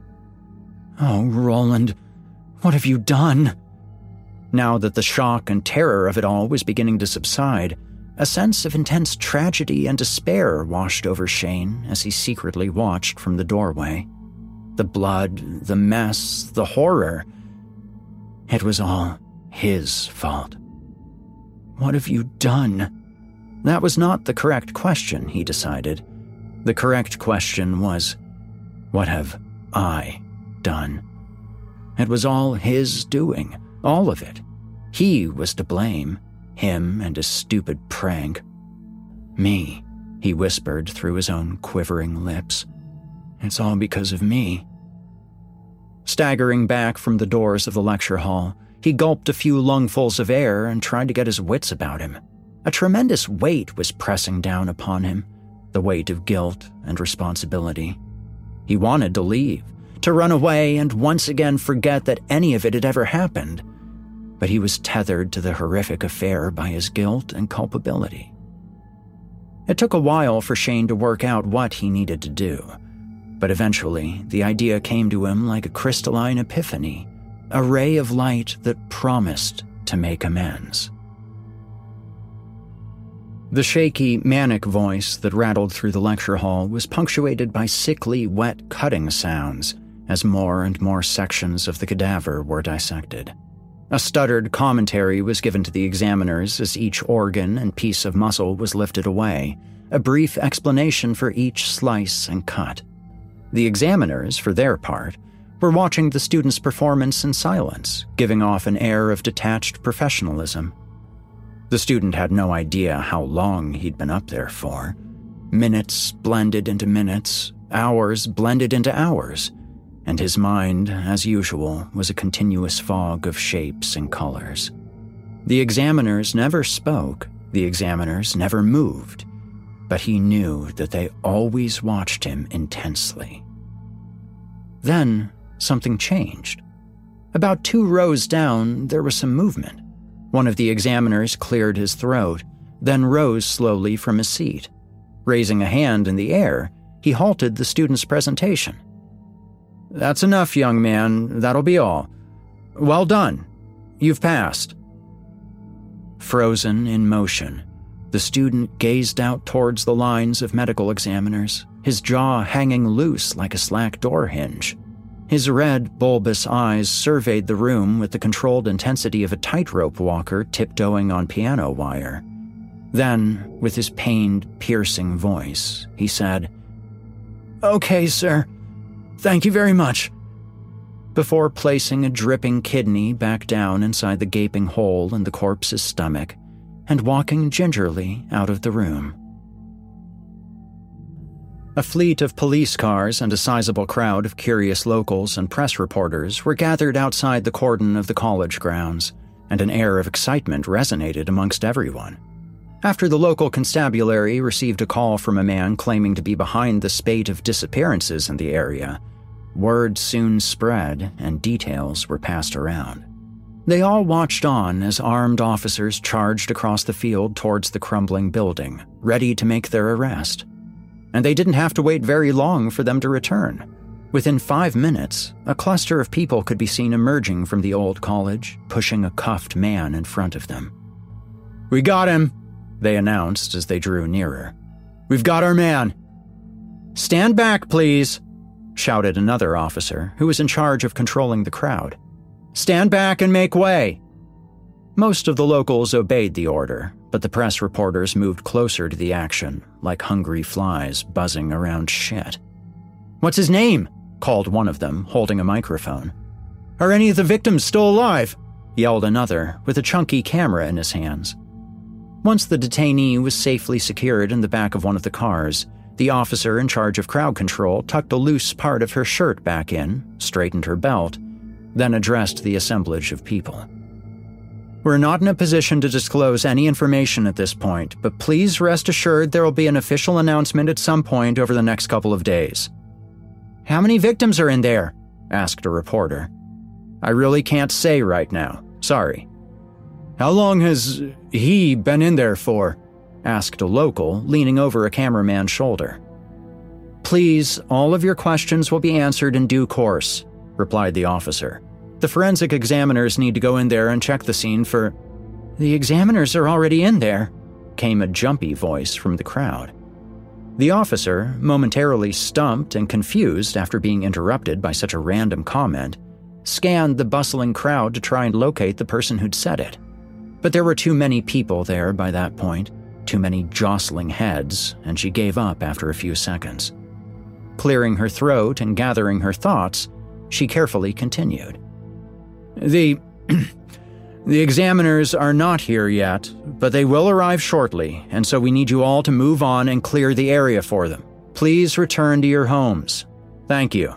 [SPEAKER 4] Oh, Roland, what have you done? Now that the shock and terror of it all was beginning to subside, a sense of intense tragedy and despair washed over Shane as he secretly watched from the doorway. The blood, the mess, the horror. It was all his fault. What have you done? That was not the correct question, he decided. The correct question was, what have I done? It was all his doing, all of it. He was to blame, him and his stupid prank. Me, he whispered through his own quivering lips. It's all because of me. Staggering back from the doors of the lecture hall, he gulped a few lungfuls of air and tried to get his wits about him. A tremendous weight was pressing down upon him, the weight of guilt and responsibility. He wanted to leave, to run away and once again forget that any of it had ever happened, but he was tethered to the horrific affair by his guilt and culpability. It took a while for Shane to work out what he needed to do, but eventually the idea came to him like a crystalline epiphany, a ray of light that promised to make amends. The shaky, manic voice that rattled through the lecture hall was punctuated by sickly, wet cutting sounds as more and more sections of the cadaver were dissected. A stuttered commentary was given to the examiners as each organ and piece of muscle was lifted away, a brief explanation for each slice and cut. The examiners, for their part, were watching the student's performance in silence, giving off an air of detached professionalism. The student had no idea how long he'd been up there for. Minutes blended into minutes, hours blended into hours, and his mind, as usual, was a continuous fog of shapes and colors. The examiners never spoke, the examiners never moved, but he knew that they always watched him intensely. Then, something changed. About two rows down, there was some movement. One of the examiners cleared his throat, then rose slowly from his seat. Raising a hand in the air, he halted the student's presentation. "That's enough, young man. That'll be all. Well done. You've passed." Frozen in motion, the student gazed out towards the lines of medical examiners, his jaw hanging loose like a slack door hinge. His red, bulbous eyes surveyed the room with the controlled intensity of a tightrope walker tiptoeing on piano wire. Then, with his pained, piercing voice, he said, "Okay, sir. Thank you very much," before placing a dripping kidney back down inside the gaping hole in the corpse's stomach and walking gingerly out of the room. A fleet of police cars and a sizable crowd of curious locals and press reporters were gathered outside the cordon of the college grounds, and an air of excitement resonated amongst everyone. After the local constabulary received a call from a man claiming to be behind the spate of disappearances in the area, word soon spread and details were passed around. They all watched on as armed officers charged across the field towards the crumbling building, ready to make their arrest. And they didn't have to wait very long for them to return. Within five minutes, a cluster of people could be seen emerging from the old college, pushing a cuffed man in front of them. "We got him," they announced as they drew nearer. "We've got our man." "Stand back, please," shouted another officer who was in charge of controlling the crowd. "Stand back and make way." Most of the locals obeyed the order, but the press reporters moved closer to the action, like hungry flies buzzing around shit. "What's his name?" called one of them, holding a microphone. "Are any of the victims still alive?" yelled another, with a chunky camera in his hands. Once the detainee was safely secured in the back of one of the cars, the officer in charge of crowd control tucked a loose part of her shirt back in, straightened her belt, then addressed the assemblage of people. "We're not in a position to disclose any information at this point, but please rest assured there will be an official announcement at some point over the next couple of days." "How many victims are in there?" asked a reporter. "I really can't say right now. Sorry." "How long has he been in there for?" asked a local, leaning over a cameraman's shoulder. "Please, all of your questions will be answered in due course," replied the officer. "The forensic examiners need to go in there and check the scene for—" "The examiners are already in there," came a jumpy voice from the crowd. The officer, momentarily stumped and confused after being interrupted by such a random comment, scanned the bustling crowd to try and locate the person who'd said it. But there were too many people there by that point, too many jostling heads, and she gave up after a few seconds. Clearing her throat and gathering her thoughts, she carefully continued. The the examiners are not here yet, but they will arrive shortly, and so we need you all to move on and clear the area for them. Please return to your homes. Thank you."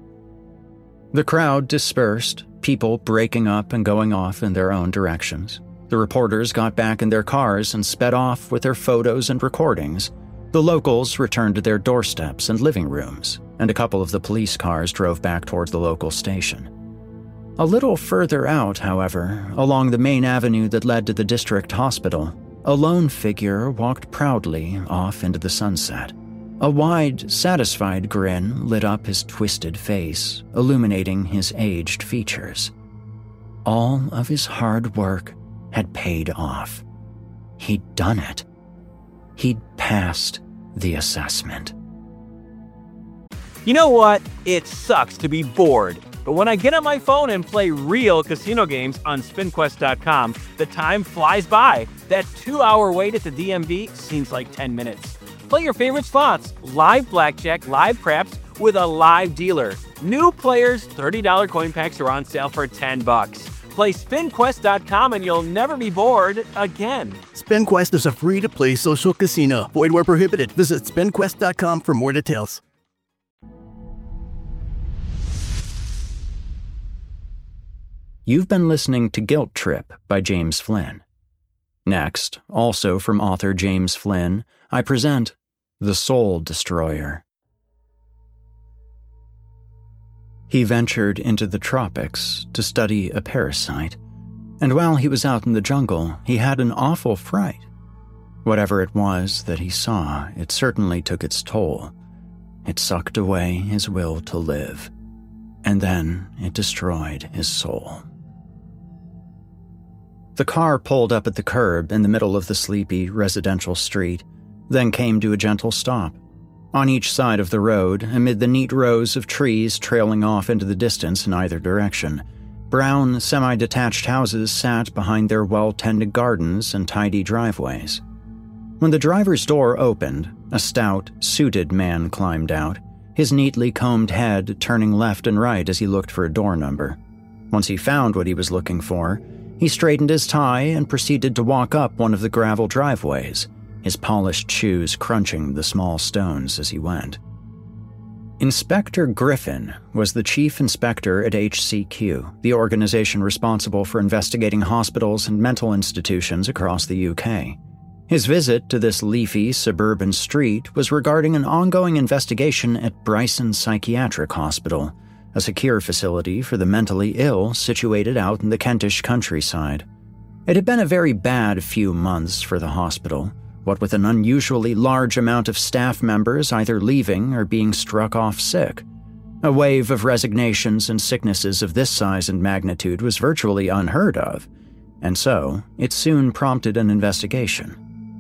[SPEAKER 4] The crowd dispersed, people breaking up and going off in their own directions. The reporters got back in their cars and sped off with their photos and recordings. The locals returned to their doorsteps and living rooms, and a couple of the police cars drove back towards the local station. A little further out, however, along the main avenue that led to the district hospital, a lone figure walked proudly off into the sunset. A wide, satisfied grin lit up his twisted face, illuminating his aged features. All of his hard work had paid off. He'd done it. He'd passed the assessment.
[SPEAKER 1] You know what? It sucks to be bored. But when I get on my phone and play real casino games on spin quest dot com, the time flies by. That two-hour wait at the D M V seems like ten minutes. Play your favorite slots, live blackjack, live craps with a live dealer. New players, thirty dollars coin packs are on sale for ten bucks. Play spin quest dot com and you'll never be bored again.
[SPEAKER 2] SpinQuest is a free-to-play social casino. Void where prohibited. Visit spin quest dot com for more details.
[SPEAKER 4] You've been listening to Guilt Trip by James Flynn. Next, also from author James Flynn, I present The Soul Destroyer. He ventured into the tropics to study a parasite, and while he was out in the jungle, he had an awful fright. Whatever it was that he saw, it certainly took its toll. It sucked away his will to live, and then it destroyed his soul. The car pulled up at the curb in the middle of the sleepy residential street, then came to a gentle stop. On each side of the road, amid the neat rows of trees trailing off into the distance in either direction, brown, semi-detached houses sat behind their well-tended gardens and tidy driveways. When the driver's door opened, a stout, suited man climbed out, his neatly combed head turning left and right as he looked for a door number. Once he found what he was looking for, he straightened his tie and proceeded to walk up one of the gravel driveways, his polished shoes crunching the small stones as he went. Inspector Griffin was the chief inspector at H C Q, the organization responsible for investigating hospitals and mental institutions across the U K. His visit to this leafy suburban street was regarding an ongoing investigation at Bryson Psychiatric Hospital, a secure facility for the mentally ill situated out in the Kentish countryside. It had been a very bad few months for the hospital, what with an unusually large amount of staff members either leaving or being struck off sick. A wave of resignations and sicknesses of this size and magnitude was virtually unheard of, and so it soon prompted an investigation.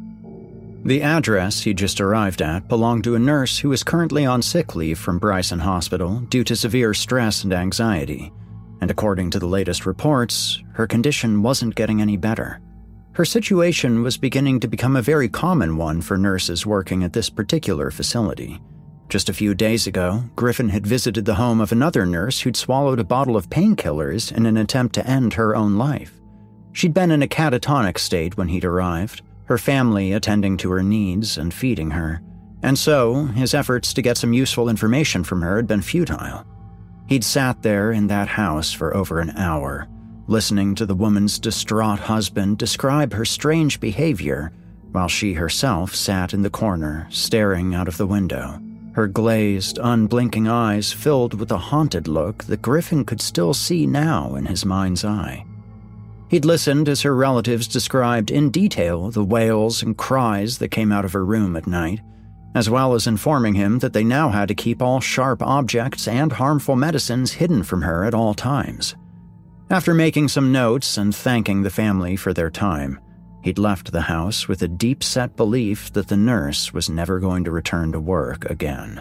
[SPEAKER 4] The address he just arrived at belonged to a nurse who was currently on sick leave from Bryson Hospital due to severe stress and anxiety, and according to the latest reports, her condition wasn't getting any better. Her situation was beginning to become a very common one for nurses working at this particular facility. Just a few days ago, Griffin had visited the home of another nurse who'd swallowed a bottle of painkillers in an attempt to end her own life. She'd been in a catatonic state when he'd arrived, her family attending to her needs and feeding her, and so his efforts to get some useful information from her had been futile. He'd sat there in that house for over an hour, listening to the woman's distraught husband describe her strange behavior, while she herself sat in the corner, staring out of the window, her glazed, unblinking eyes filled with a haunted look that Griffin could still see now in his mind's eye. He'd listened as her relatives described in detail the wails and cries that came out of her room at night, as well as informing him that they now had to keep all sharp objects and harmful medicines hidden from her at all times. After making some notes and thanking the family for their time, he'd left the house with a deep-set belief that the nurse was never going to return to work again.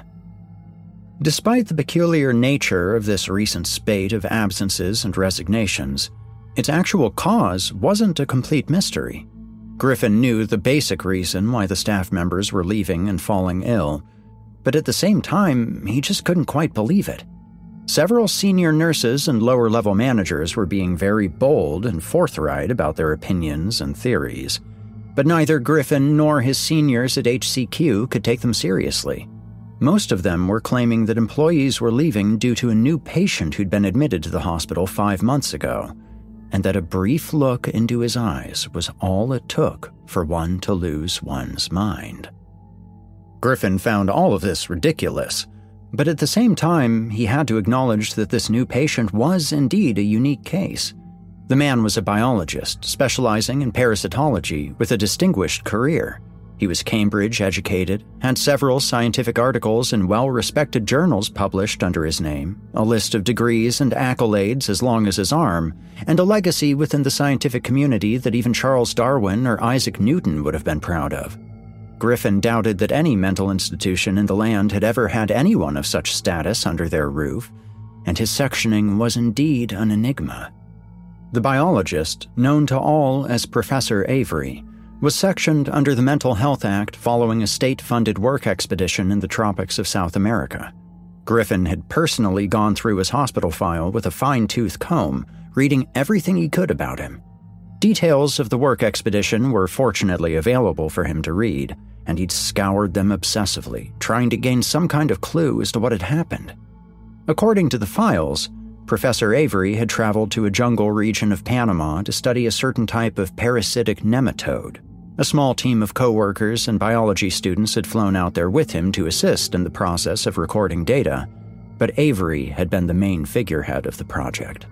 [SPEAKER 4] Despite the peculiar nature of this recent spate of absences and resignations, its actual cause wasn't a complete mystery. Griffin knew the basic reason why the staff members were leaving and falling ill, but at the same time, he just couldn't quite believe it. Several senior nurses and lower-level managers were being very bold and forthright about their opinions and theories, but neither Griffin nor his seniors at H C Q could take them seriously. Most of them were claiming that employees were leaving due to a new patient who'd been admitted to the hospital five months ago, and that a brief look into his eyes was all it took for one to lose one's mind. Griffin found all of this ridiculous, but at the same time, he had to acknowledge that this new patient was indeed a unique case. The man was a biologist specializing in parasitology with a distinguished career. He was Cambridge-educated, had several scientific articles in well-respected journals published under his name, a list of degrees and accolades as long as his arm, and a legacy within the scientific community that even Charles Darwin or Isaac Newton would have been proud of. Griffin doubted that any mental institution in the land had ever had anyone of such status under their roof, and his sectioning was indeed an enigma. The biologist, known to all as Professor Avery, was sectioned under the Mental Health Act following a state-funded work expedition in the tropics of South America. Griffin had personally gone through his hospital file with a fine-tooth comb, reading everything he could about him. Details of the work expedition were fortunately available for him to read, and he'd scoured them obsessively, trying to gain some kind of clue as to what had happened. According to the files, Professor Avery had traveled to a jungle region of Panama to study a certain type of parasitic nematode. A small team of co-workers and biology students had flown out there with him to assist in the process of recording data, but Avery had been the main figurehead of the project.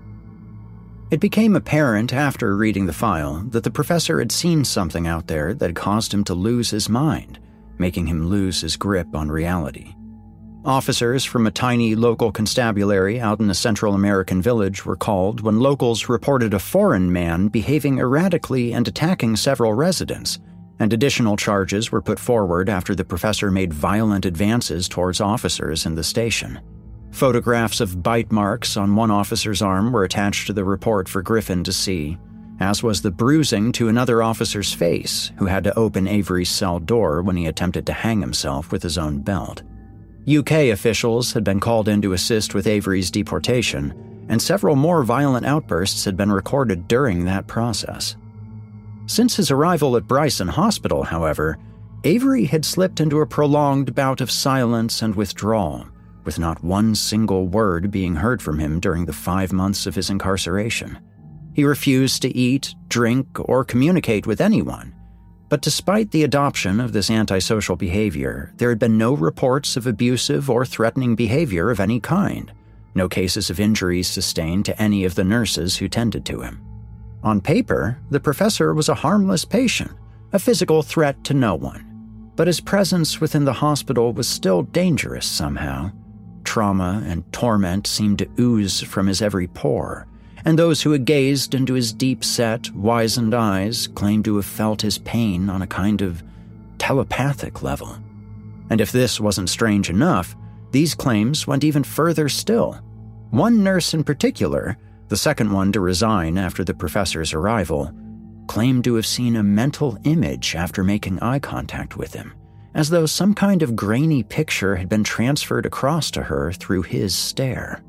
[SPEAKER 4] It became apparent after reading the file that the professor had seen something out there that caused him to lose his mind, making him lose his grip on reality. Officers from a tiny local constabulary out in a Central American village were called when locals reported a foreign man behaving erratically and attacking several residents, and additional charges were put forward after the professor made violent advances towards officers in the station. Photographs of bite marks on one officer's arm were attached to the report for Griffin to see, as was the bruising to another officer's face, who had to open Avery's cell door when he attempted to hang himself with his own belt. U K officials had been called in to assist with Avery's deportation, and several more violent outbursts had been recorded during that process. Since his arrival at Bryson Hospital, however, Avery had slipped into a prolonged bout of silence and withdrawal, with not one single word being heard from him during the five months of his incarceration. He refused to eat, drink, or communicate with anyone. But despite the adoption of this antisocial behavior, there had been no reports of abusive or threatening behavior of any kind, no cases of injuries sustained to any of the nurses who tended to him. On paper, the professor was a harmless patient, a physical threat to no one. But his presence within the hospital was still dangerous somehow. Trauma and torment seemed to ooze from his every pore, and those who had gazed into his deep-set, wizened eyes claimed to have felt his pain on a kind of telepathic level. And if this wasn't strange enough, these claims went even further still. One nurse in particular, the second one to resign after the professor's arrival, claimed to have seen a mental image after making eye contact with him, as though some kind of grainy picture had been transferred across to her through his stare.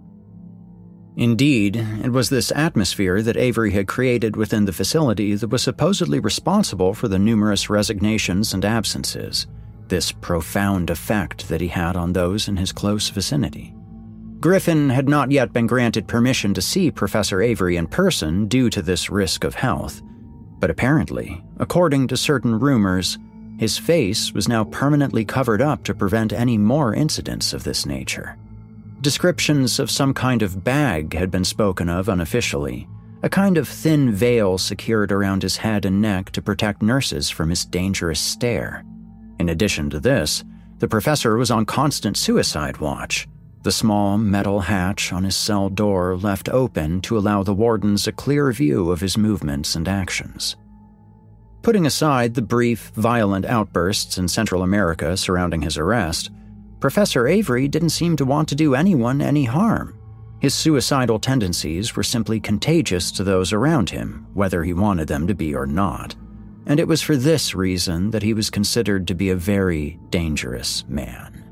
[SPEAKER 4] Indeed, it was this atmosphere that Avery had created within the facility that was supposedly responsible for the numerous resignations and absences, this profound effect that he had on those in his close vicinity. Griffin had not yet been granted permission to see Professor Avery in person due to this risk of health, but apparently, according to certain rumors, his face was now permanently covered up to prevent any more incidents of this nature. Descriptions of some kind of bag had been spoken of unofficially, a kind of thin veil secured around his head and neck to protect nurses from his dangerous stare. In addition to this, the professor was on constant suicide watch, the small metal hatch on his cell door left open to allow the wardens a clear view of his movements and actions. Putting aside the brief, violent outbursts in Central America surrounding his arrest, Professor Avery didn't seem to want to do anyone any harm. His suicidal tendencies were simply contagious to those around him, whether he wanted them to be or not. And it was for this reason that he was considered to be a very dangerous man.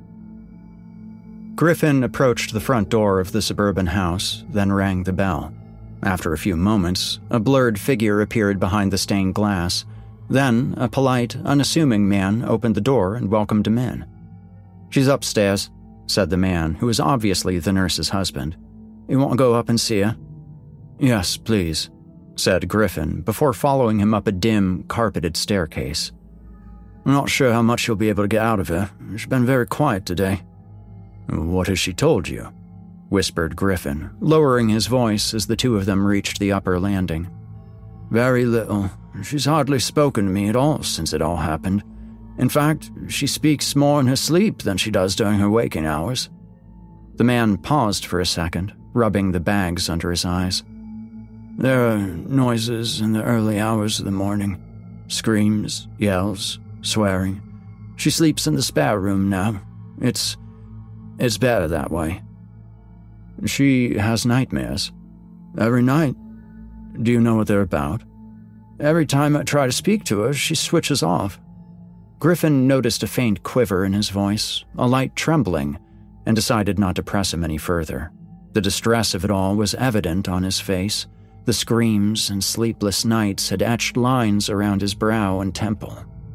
[SPEAKER 4] Griffin approached the front door of the suburban house, then rang the bell. After a few moments, a blurred figure appeared behind the stained glass. Then, a polite, unassuming man opened the door and welcomed him in. "She's upstairs," said the man, who was obviously the nurse's husband. "You want to go up and see her?" "Yes, please," said Griffin, before following him up a dim, carpeted staircase. "I'm not sure how much you'll be able to get out of her. She's been very quiet today." "What has she told you?" whispered Griffin, lowering his voice as the two of them reached the upper landing. "Very little. She's hardly spoken to me at all since it all happened. In fact, she speaks more in her sleep than she does during her waking hours." The man paused for a second, rubbing the bags under his eyes. "There are noises in the early hours of the morning. Screams, yells, swearing. She sleeps in the spare room now. It's... it's better that way." "She has nightmares?" "Every night." "Do you know what they're about?" Every time I try to speak to her, she switches off." Griffin noticed a faint quiver in his voice, a light trembling, and decided not to press him any further. The distress of it all was evident on his face. The screams and sleepless nights had etched lines around his brow and temple.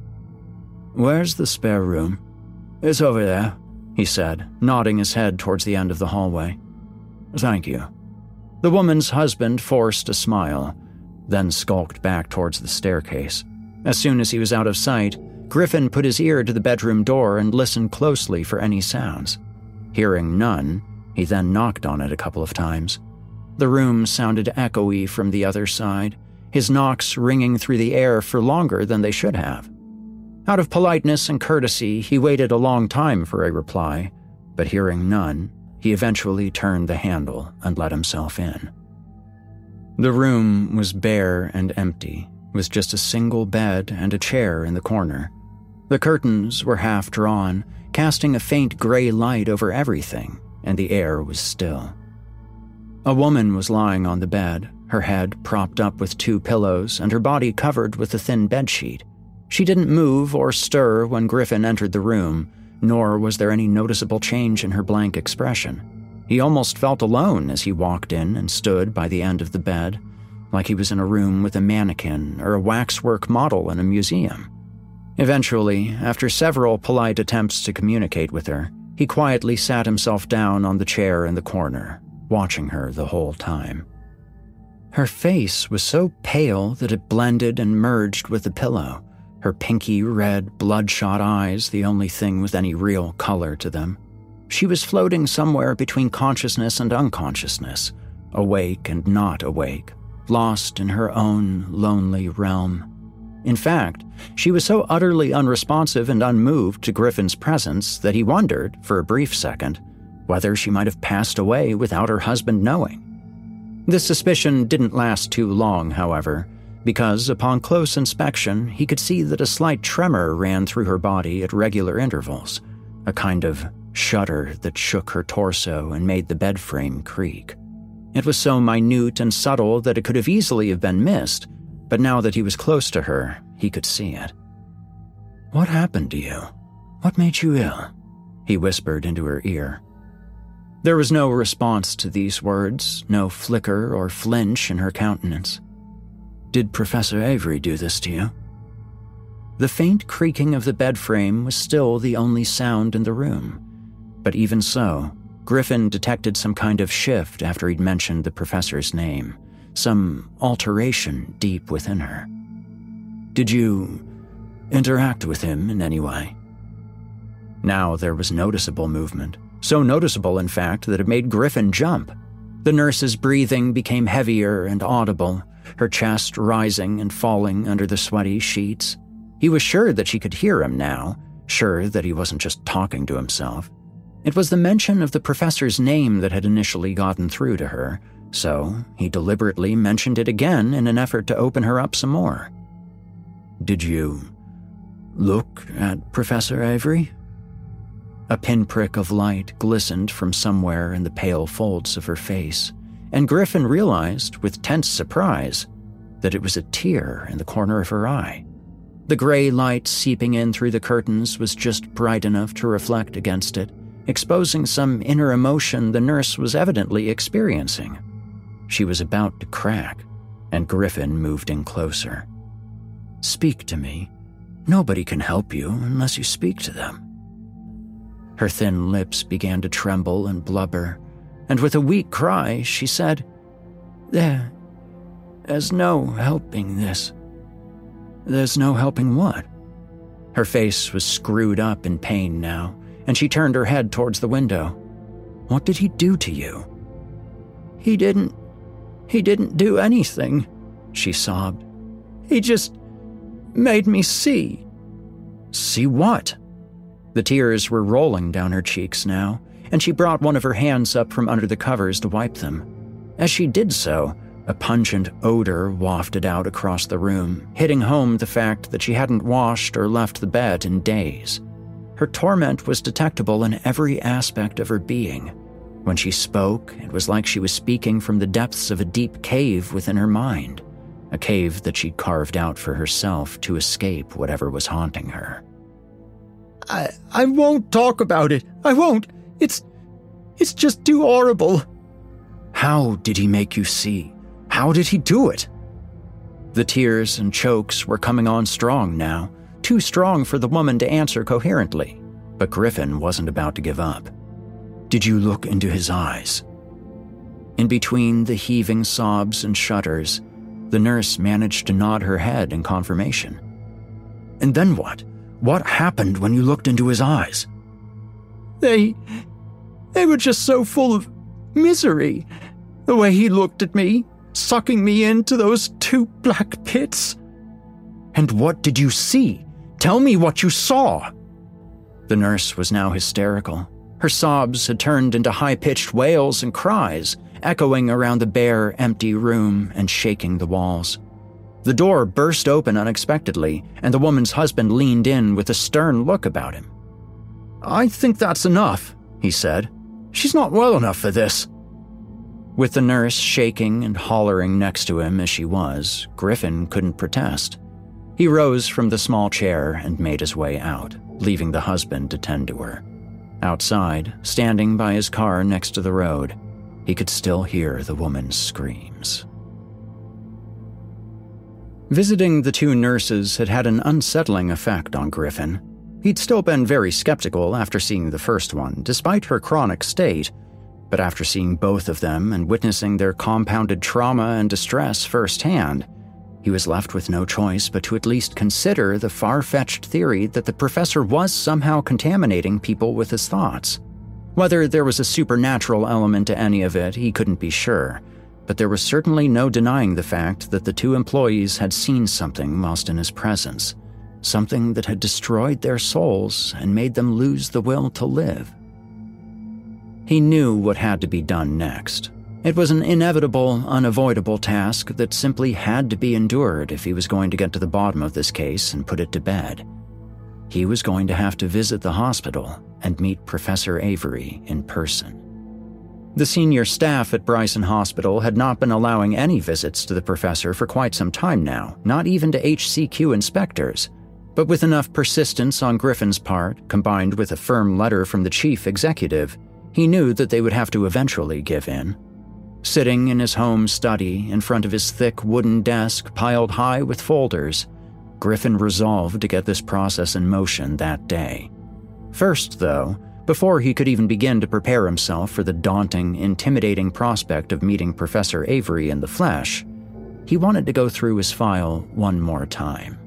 [SPEAKER 4] "Where's the spare room?" "It's over there," he said, nodding his head towards the end of the hallway. "Thank you." The woman's husband forced a smile, then skulked back towards the staircase. As soon as he was out of sight, Griffin put his ear to the bedroom door and listened closely for any sounds. Hearing none, he then knocked on it a couple of times. The room sounded echoey from the other side, his knocks ringing through the air for longer than they should have. Out of politeness and courtesy, he waited a long time for a reply, but hearing none, he eventually turned the handle and let himself in. The room was bare and empty, with just a single bed and a chair in the corner. The curtains were half drawn, casting a faint gray light over everything, and the air was still. A woman was lying on the bed, her head propped up with two pillows and her body covered with a thin bedsheet. She didn't move or stir when Griffin entered the room, nor was there any noticeable change in her blank expression. He almost felt alone as he walked in and stood by the end of the bed, like he was in a room with a mannequin or a waxwork model in a museum. Eventually, after several polite attempts to communicate with her, he quietly sat himself down on the chair in the corner, watching her the whole time. Her face was so pale that it blended and merged with the pillow, her pinky red, bloodshot eyes the only thing with any real color to them. She was floating somewhere between consciousness and unconsciousness, awake and not awake, lost in her own lonely realm. In fact, she was so utterly unresponsive and unmoved to Griffin's presence that he wondered, for a brief second, whether she might have passed away without her husband knowing. This suspicion didn't last too long, however, because upon close inspection, he could see that a slight tremor ran through her body at regular intervals, a kind of shudder that shook her torso and made the bed frame creak. It was so minute and subtle that it could have easily have been missed, but now that he was close to her, he could see it. "What happened to you? What made you ill?" he whispered into her ear. There was no response to these words, no flicker or flinch in her countenance. "Did Professor Avery do this to you?" The faint creaking of the bed frame was still the only sound in the room, but even so, Griffin detected some kind of shift after he'd mentioned the professor's name, some alteration deep within her. "Did you interact with him in any way?" Now there was noticeable movement, so noticeable in fact that it made Griffin jump. The nurse's breathing became heavier and audible, her chest rising and falling under the sweaty sheets. He was sure that she could hear him now, sure that he wasn't just talking to himself. It was the mention of the professor's name that had initially gotten through to her, so he deliberately mentioned it again in an effort to open her up some more. "Did you look at Professor Avery?" A pinprick of light glistened from somewhere in the pale folds of her face, and Griffin realized, with tense surprise, that it was a tear in the corner of her eye. The gray light seeping in through the curtains was just bright enough to reflect against it, exposing some inner emotion the nurse was evidently experiencing. She was about to crack, and Griffin moved in closer. "Speak to me. Nobody can help you unless you speak to them." Her thin lips began to tremble and blubber, and with a weak cry, she said, There, there's no helping this." "There's no helping what?" Her face was screwed up in pain now, and she turned her head towards the window. "What did he do to you?" He didn't, he didn't do anything," she sobbed. "He just made me see." "See what?" The tears were rolling down her cheeks now, and she brought one of her hands up from under the covers to wipe them. As she did so, a pungent odor wafted out across the room, hitting home the fact that she hadn't washed or left the bed in days. Her torment was detectable in every aspect of her being. When she spoke, it was like she was speaking from the depths of a deep cave within her mind. a cave that she'd carved out for herself to escape whatever was haunting her.
[SPEAKER 5] I, I won't talk about it. I won't. It's, it's just too horrible.
[SPEAKER 4] How did he make you see? How did he do it? The tears and chokes were coming on strong now, too strong for the woman to answer coherently, but Griffin wasn't about to give up. Did you look into his eyes? In between the heaving sobs and shudders, the nurse managed to nod her head in confirmation. And then what? What happened when you looked into his eyes?
[SPEAKER 5] They... they were just so full of misery. The way he looked at me, sucking me into those two black pits.
[SPEAKER 4] And what did you see? Tell me what you saw. The nurse was now hysterical. Her sobs had turned into high-pitched wails and cries, echoing around the bare, empty room and shaking the walls. The door burst open unexpectedly, and the woman's husband leaned in with a stern look about him.
[SPEAKER 5] I think that's enough, he said. She's not well enough for this.
[SPEAKER 4] With the nurse shaking and hollering next to him as she was, Griffin couldn't protest. He rose from the small chair and made his way out, leaving the husband to tend to her. Outside, standing by his car next to the road, he could still hear the woman's screams. Visiting the two nurses had had an unsettling effect on Griffin. He'd still been very skeptical after seeing the first one, despite her chronic state, but after seeing both of them and witnessing their compounded trauma and distress firsthand, he was left with no choice but to at least consider the far-fetched theory that the professor was somehow contaminating people with his thoughts. Whether there was a supernatural element to any of it, he couldn't be sure, but there was certainly no denying the fact that the two employees had seen something whilst in his presence, something that had destroyed their souls and made them lose the will to live. He knew what had to be done next. It was an inevitable, unavoidable task that simply had to be endured if he was going to get to the bottom of this case and put it to bed. He was going to have to visit the hospital and meet Professor Avery in person. The senior staff at Bryson Hospital had not been allowing any visits to the professor for quite some time now, not even to H C Q inspectors. But with enough persistence on Griffin's part, combined with a firm letter from the chief executive, he knew that they would have to eventually give in. Sitting in his home study in front of his thick wooden desk piled high with folders, Griffin resolved to get this process in motion that day. First, though, before he could even begin to prepare himself for the daunting, intimidating prospect of meeting Professor Avery in the flesh, he wanted to go through his file one more time.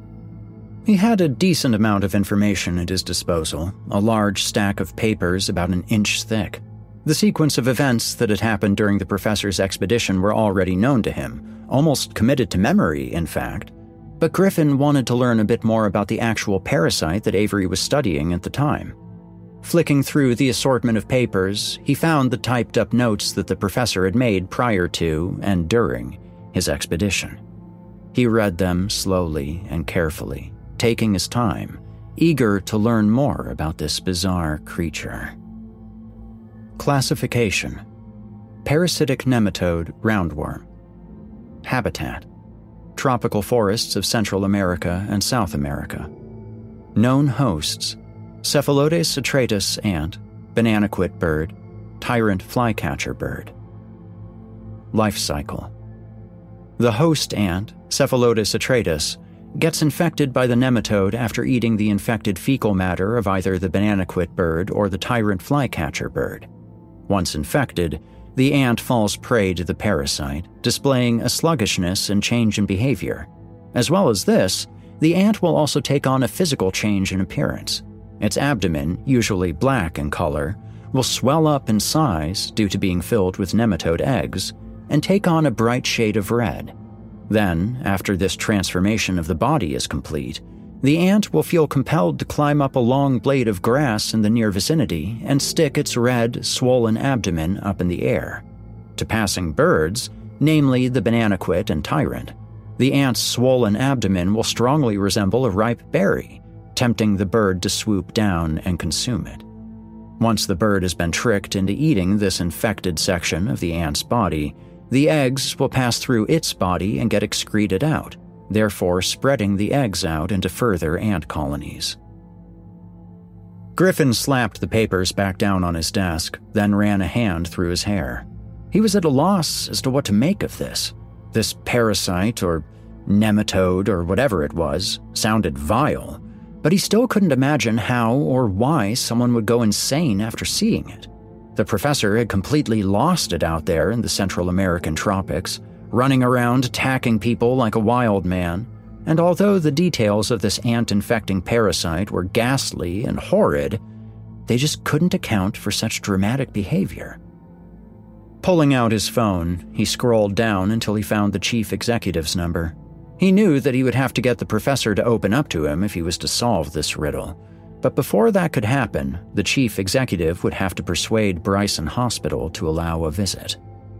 [SPEAKER 4] He had a decent amount of information at his disposal, a large stack of papers about an inch thick. The sequence of events that had happened during the professor's expedition were already known to him, almost committed to memory, in fact. But Griffin wanted to learn a bit more about the actual parasite that Avery was studying at the time. Flicking through the assortment of papers, he found the typed-up notes that the professor had made prior to and during his expedition. He read them slowly and carefully, taking his time, eager to learn more about this bizarre creature. Classification: Parasitic nematode roundworm. Habitat: Tropical forests of Central America and South America. Known hosts: Cephalotes atratus ant, bananaquit bird, tyrant flycatcher bird. Life cycle: The host ant, Cephalotes atratus, gets infected by the nematode after eating the infected fecal matter of either the bananaquit bird or the tyrant flycatcher bird. Once infected, the ant falls prey to the parasite, displaying a sluggishness and change in behavior. As well as this, the ant will also take on a physical change in appearance. Its abdomen, usually black in color, will swell up in size due to being filled with nematode eggs and take on a bright shade of red. Then, after this transformation of the body is complete, the ant will feel compelled to climb up a long blade of grass in the near vicinity and stick its red, swollen abdomen up in the air. To passing birds, namely the bananaquit and tyrant, the ant's swollen abdomen will strongly resemble a ripe berry, tempting the bird to swoop down and consume it. Once the bird has been tricked into eating this infected section of the ant's body, The eggs will pass through its body and get excreted out, therefore spreading the eggs out into further ant colonies. Griffin slapped the papers back down on his desk, then ran a hand through his hair. He was at a loss as to what to make of this. This parasite or nematode or whatever it was sounded vile, but he still couldn't imagine how or why someone would go insane after seeing it. The professor had completely lost it out there in the Central American tropics, running around attacking people like a wild man, and although the details of this ant-infecting parasite were ghastly and horrid, they just couldn't account for such dramatic behavior. Pulling out his phone, he scrolled down until he found the chief executive's number. He knew that he would have to get the professor to open up to him if he was to solve this riddle. But before that could happen, the chief executive would have to persuade Bryson Hospital to allow a visit.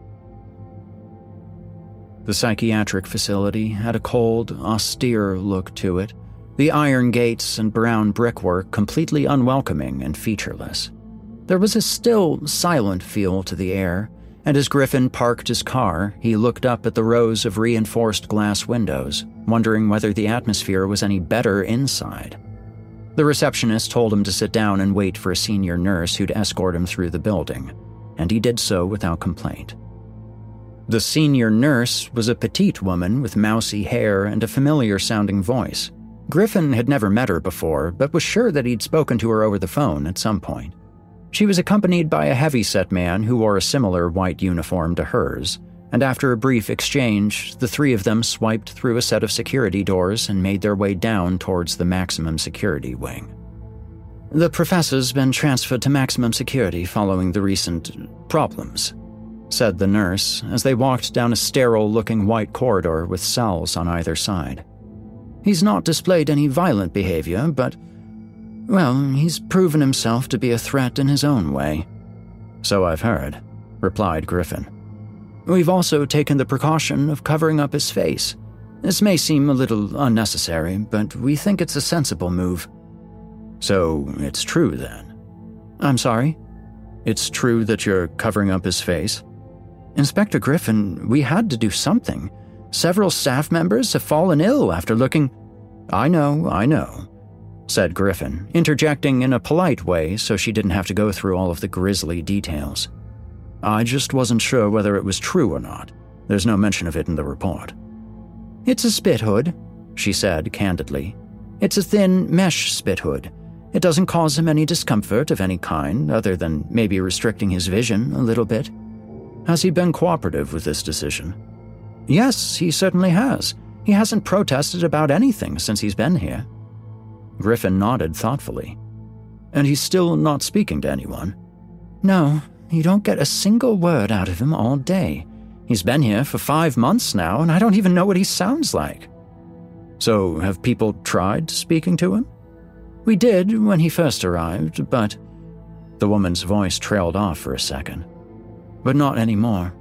[SPEAKER 4] The psychiatric facility had a cold, austere look to it, the iron gates and brown brickwork completely unwelcoming and featureless. There was a still, silent feel to the air, and as Griffin parked his car, he looked up at the rows of reinforced glass windows, wondering whether the atmosphere was any better inside. The receptionist told him to sit down and wait for a senior nurse who'd escort him through the building, and he did so without complaint. The senior nurse was a petite woman with mousy hair and a familiar-sounding voice. Griffin had never met her before, but was sure that he'd spoken to her over the phone at some point. She was accompanied by a heavy-set man who wore a similar white uniform to hers, and after a brief exchange, the three of them swiped through a set of security doors and made their way down towards the maximum security wing. "The professor's been transferred to maximum security following the recent problems," said the nurse as they walked down a sterile-looking white corridor with cells on either side. "He's not displayed any violent behavior, but, well, he's proven himself to be a threat in his own way." "So I've heard," replied Griffin. "We've also taken the precaution of covering up his face. This may seem a little unnecessary, but we think it's a sensible move." "So it's true, then?" "I'm sorry?" "It's true that you're covering up his face?" "Inspector Griffin, we had to do something. Several staff members have fallen ill after looking—" "I know, I know," said Griffin, interjecting in a polite way so she didn't have to go through all of the grisly details. "I just wasn't sure whether it was true or not. There's no mention of it in the report." "It's a spit hood," she said candidly. "It's a thin mesh spit hood. It doesn't cause him any discomfort of any kind, other than maybe restricting his vision a little bit." "Has he been cooperative with this decision?" "Yes, he certainly has. He hasn't protested about anything since he's been here." Griffin nodded thoughtfully. "And he's still not speaking to anyone?" "No, you don't get a single word out of him all day. He's been here for five months now, and I don't even know what he sounds like." "So have people tried speaking to him?" "We did when he first arrived, but—" The woman's voice trailed off for a second. "But not anymore."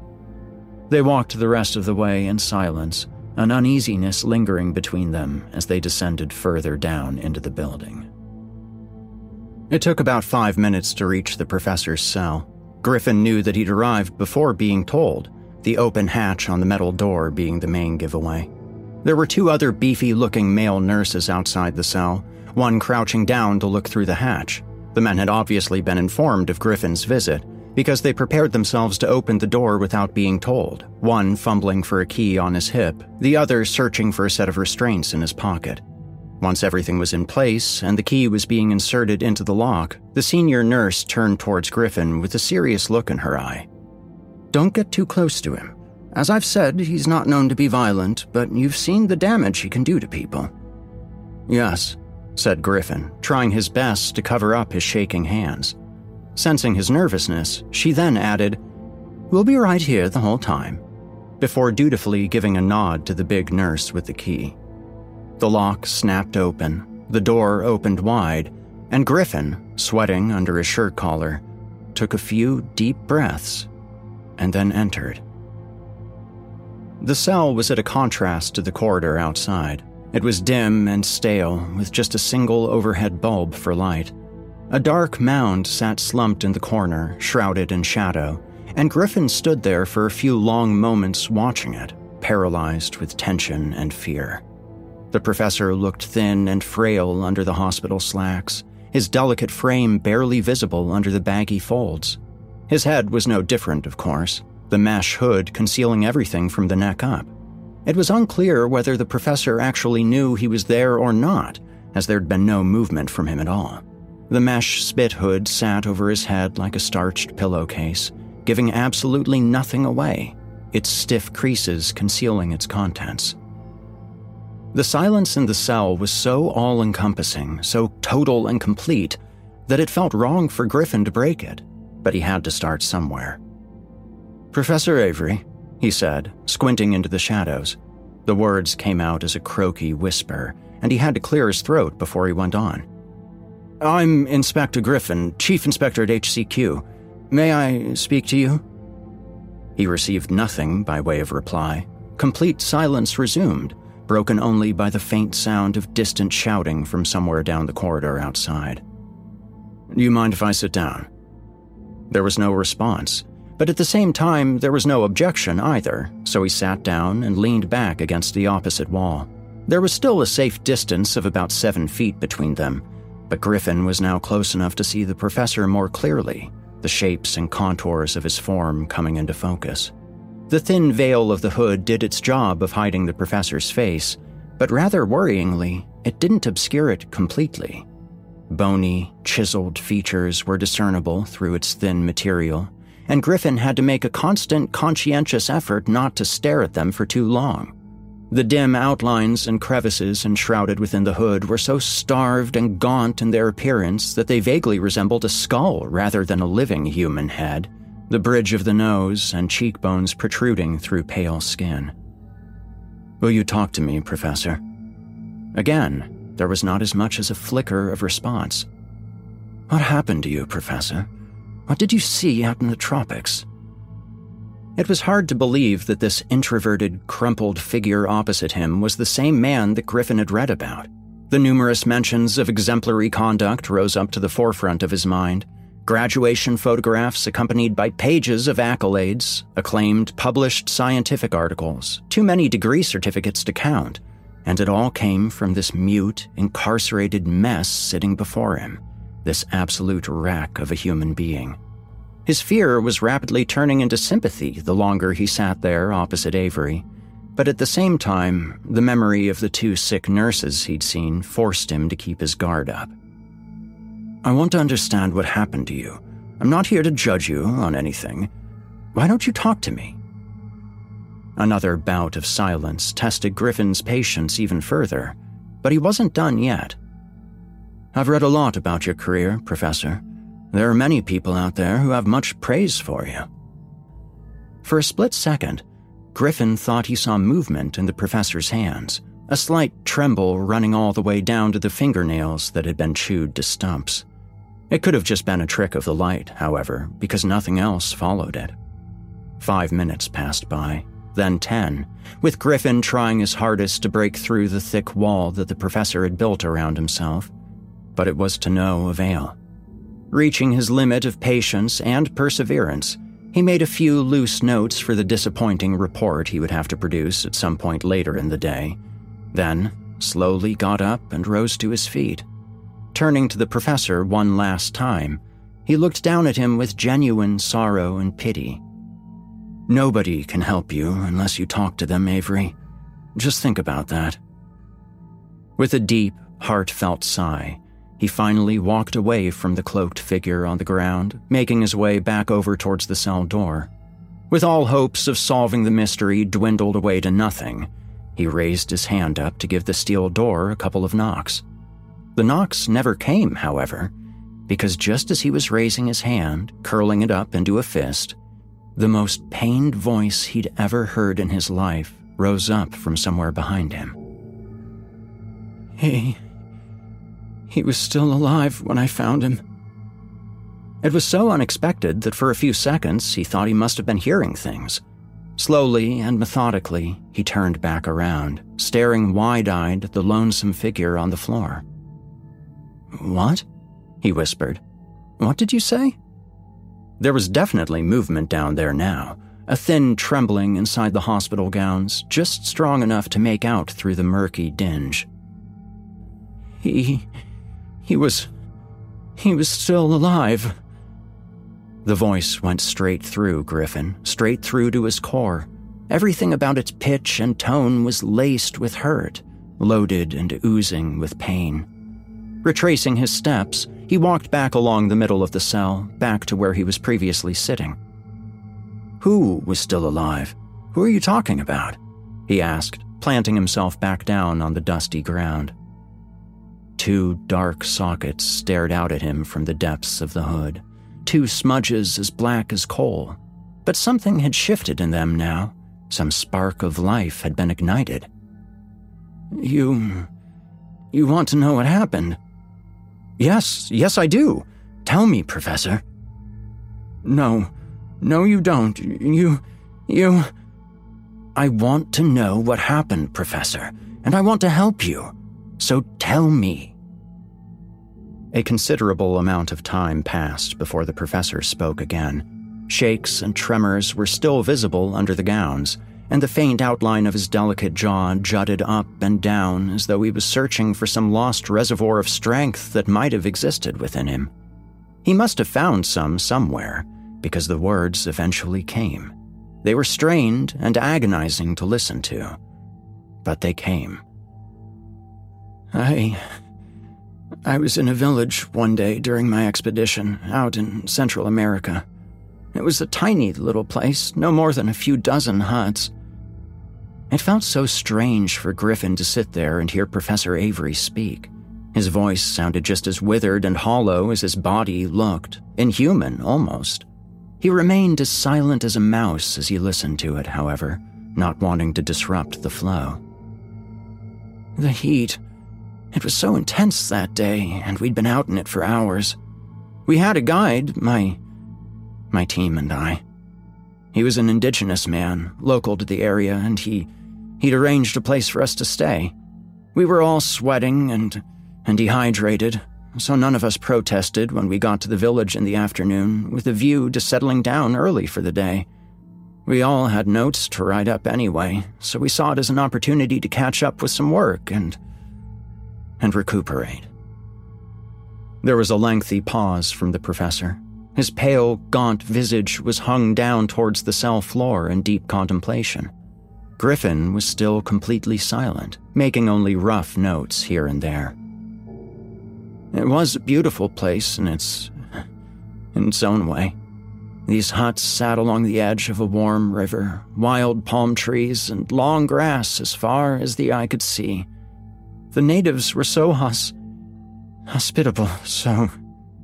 [SPEAKER 4] They walked the rest of the way in silence, an uneasiness lingering between them as they descended further down into the building. It took about five minutes to reach the professor's cell. Griffin knew that he'd arrived before being told, the open hatch on the metal door being the main giveaway. There were two other beefy-looking male nurses outside the cell, one crouching down to look through the hatch. The men had obviously been informed of Griffin's visit, because they prepared themselves to open the door without being told, one fumbling for a key on his hip, the other searching for a set of restraints in his pocket. Once everything was in place and the key was being inserted into the lock, the senior nurse turned towards Griffin with a serious look in her eye. "Don't get too close to him. As I've said, he's not known to be violent, but you've seen the damage he can do to people." "Yes," said Griffin, trying his best to cover up his shaking hands. Sensing his nervousness, she then added, "We'll be right here the whole time," before dutifully giving a nod to the big nurse with the key. The lock snapped open, the door opened wide, and Griffin, sweating under his shirt collar, took a few deep breaths and then entered. The cell was at a contrast to the corridor outside. It was dim and stale, with just a single overhead bulb for light. A dark mound sat slumped in the corner, shrouded in shadow, and Griffin stood there for a few long moments watching it, paralyzed with tension and fear. The professor looked thin and frail under the hospital slacks, his delicate frame barely visible under the baggy folds. His head was no different, of course, the mesh hood concealing everything from the neck up. It was unclear whether the professor actually knew he was there or not, as there'd been no movement from him at all. The mesh spit hood sat over his head like a starched pillowcase, giving absolutely nothing away, its stiff creases concealing its contents. The silence in the cell was so all-encompassing, so total and complete, that it felt wrong for Griffin to break it, but he had to start somewhere. "Professor Avery," he said, squinting into the shadows. The words came out as a croaky whisper, and he had to clear his throat before he went on. "I'm Inspector Griffin, Chief Inspector at H C Q. May I speak to you?" He received nothing by way of reply. Complete silence resumed, broken only by the faint sound of distant shouting from somewhere down the corridor outside. "Do you mind if I sit down?" There was no response, but at the same time there was no objection either, so he sat down and leaned back against the opposite wall. There was still a safe distance of about seven feet between them, but Griffin was now close enough to see the professor more clearly, the shapes and contours of his form coming into focus. The thin veil of the hood did its job of hiding the professor's face, but rather worryingly, it didn't obscure it completely. Bony, chiseled features were discernible through its thin material, and Griffin had to make a constant, conscientious effort not to stare at them for too long. The dim outlines and crevices enshrouded within the hood were so starved and gaunt in their appearance that they vaguely resembled a skull rather than a living human head, the bridge of the nose and cheekbones protruding through pale skin. "Will you talk to me, Professor?" Again, there was not as much as a flicker of response. "What happened to you, Professor? What did you see out in the tropics?" It was hard to believe that this introverted, crumpled figure opposite him was the same man that Griffin had read about. The numerous mentions of exemplary conduct rose up to the forefront of his mind. Graduation photographs accompanied by pages of accolades, acclaimed published scientific articles, too many degree certificates to count, and it all came from this mute, incarcerated mess sitting before him, this absolute wreck of a human being. His fear was rapidly turning into sympathy the longer he sat there opposite Avery, but at the same time, the memory of the two sick nurses he'd seen forced him to keep his guard up. "I want to understand what happened to you. I'm not here to judge you on anything. Why don't you talk to me?" Another bout of silence tested Griffin's patience even further, but he wasn't done yet. "I've read a lot about your career, Professor. There are many people out there who have much praise for you." For a split second, Griffin thought he saw movement in the professor's hands, a slight tremble running all the way down to the fingernails that had been chewed to stumps. It could have just been a trick of the light, however, because nothing else followed it. Five minutes passed by, then ten, with Griffin trying his hardest to break through the thick wall that the professor had built around himself, but it was to no avail. Reaching his limit of patience and perseverance, he made a few loose notes for the disappointing report he would have to produce at some point later in the day, then slowly got up and rose to his feet. Turning to the professor one last time, he looked down at him with genuine sorrow and pity. "Nobody can help you unless you talk to them, Avery. Just think about that." With a deep, heartfelt sigh, he finally walked away from the cloaked figure on the ground, making his way back over towards the cell door. With all hopes of solving the mystery dwindled away to nothing, he raised his hand up to give the steel door a couple of knocks. The knocks never came, however, because just as he was raising his hand, curling it up into a fist, the most pained voice he'd ever heard in his life rose up from somewhere behind him. He... he was still alive when I found him." It was so unexpected that for a few seconds he thought he must have been hearing things. Slowly and methodically, he turned back around, staring wide-eyed at the lonesome figure on the floor. "What?" he whispered. "What did you say?" There was definitely movement down there now, a thin trembling inside the hospital gowns, just strong enough to make out through the murky dinge. He... he was... he was still alive. The voice went straight through Griffin, straight through to his core. Everything about its pitch and tone was laced with hurt, loaded and oozing with pain. Retracing his steps, he walked back along the middle of the cell, back to where he was previously sitting. Who was still alive? Who are you talking about? He asked, planting himself back down on the dusty ground. Two dark sockets stared out at him from the depths of the hood, two smudges as black as coal. But something had shifted in them now. Some spark of life had been ignited. You... you want to know what happened? Yes, yes I do. Tell me, Professor. No, no you don't. You... you... I want to know what happened, Professor, and I want to help you. So tell me. A considerable amount of time passed before the professor spoke again. Shakes and tremors were still visible under the gowns, and the faint outline of his delicate jaw jutted up and down as though he was searching for some lost reservoir of strength that might have existed within him. He must have found some somewhere, because the words eventually came. They were strained and agonizing to listen to, but they came. I... I was in a village one day during my expedition out in Central America. It was a tiny little place, no more than a few dozen huts. It felt so strange for Griffin to sit there and hear Professor Avery speak. His voice sounded just as withered and hollow as his body looked, inhuman almost. He remained as silent as a mouse as he listened to it, however, not wanting to disrupt the flow. The heat. It was so intense that day, and we'd been out in it for hours. We had a guide, my... my team and I. He was an indigenous man, local to the area, and he... he'd arranged a place for us to stay. We were all sweating and... and dehydrated, so none of us protested when we got to the village in the afternoon, with a view to settling down early for the day. We all had notes to write up anyway, so we saw it as an opportunity to catch up with some work and... and recuperate. There was a lengthy pause from the professor. His pale, gaunt visage was hung down towards the cell floor in deep contemplation. Griffin was still completely silent, making only rough notes here and there. It was a beautiful place in its... in its own way. These huts sat along the edge of a warm river, wild palm trees and long grass as far as the eye could see. The natives were so hos... hospitable, so...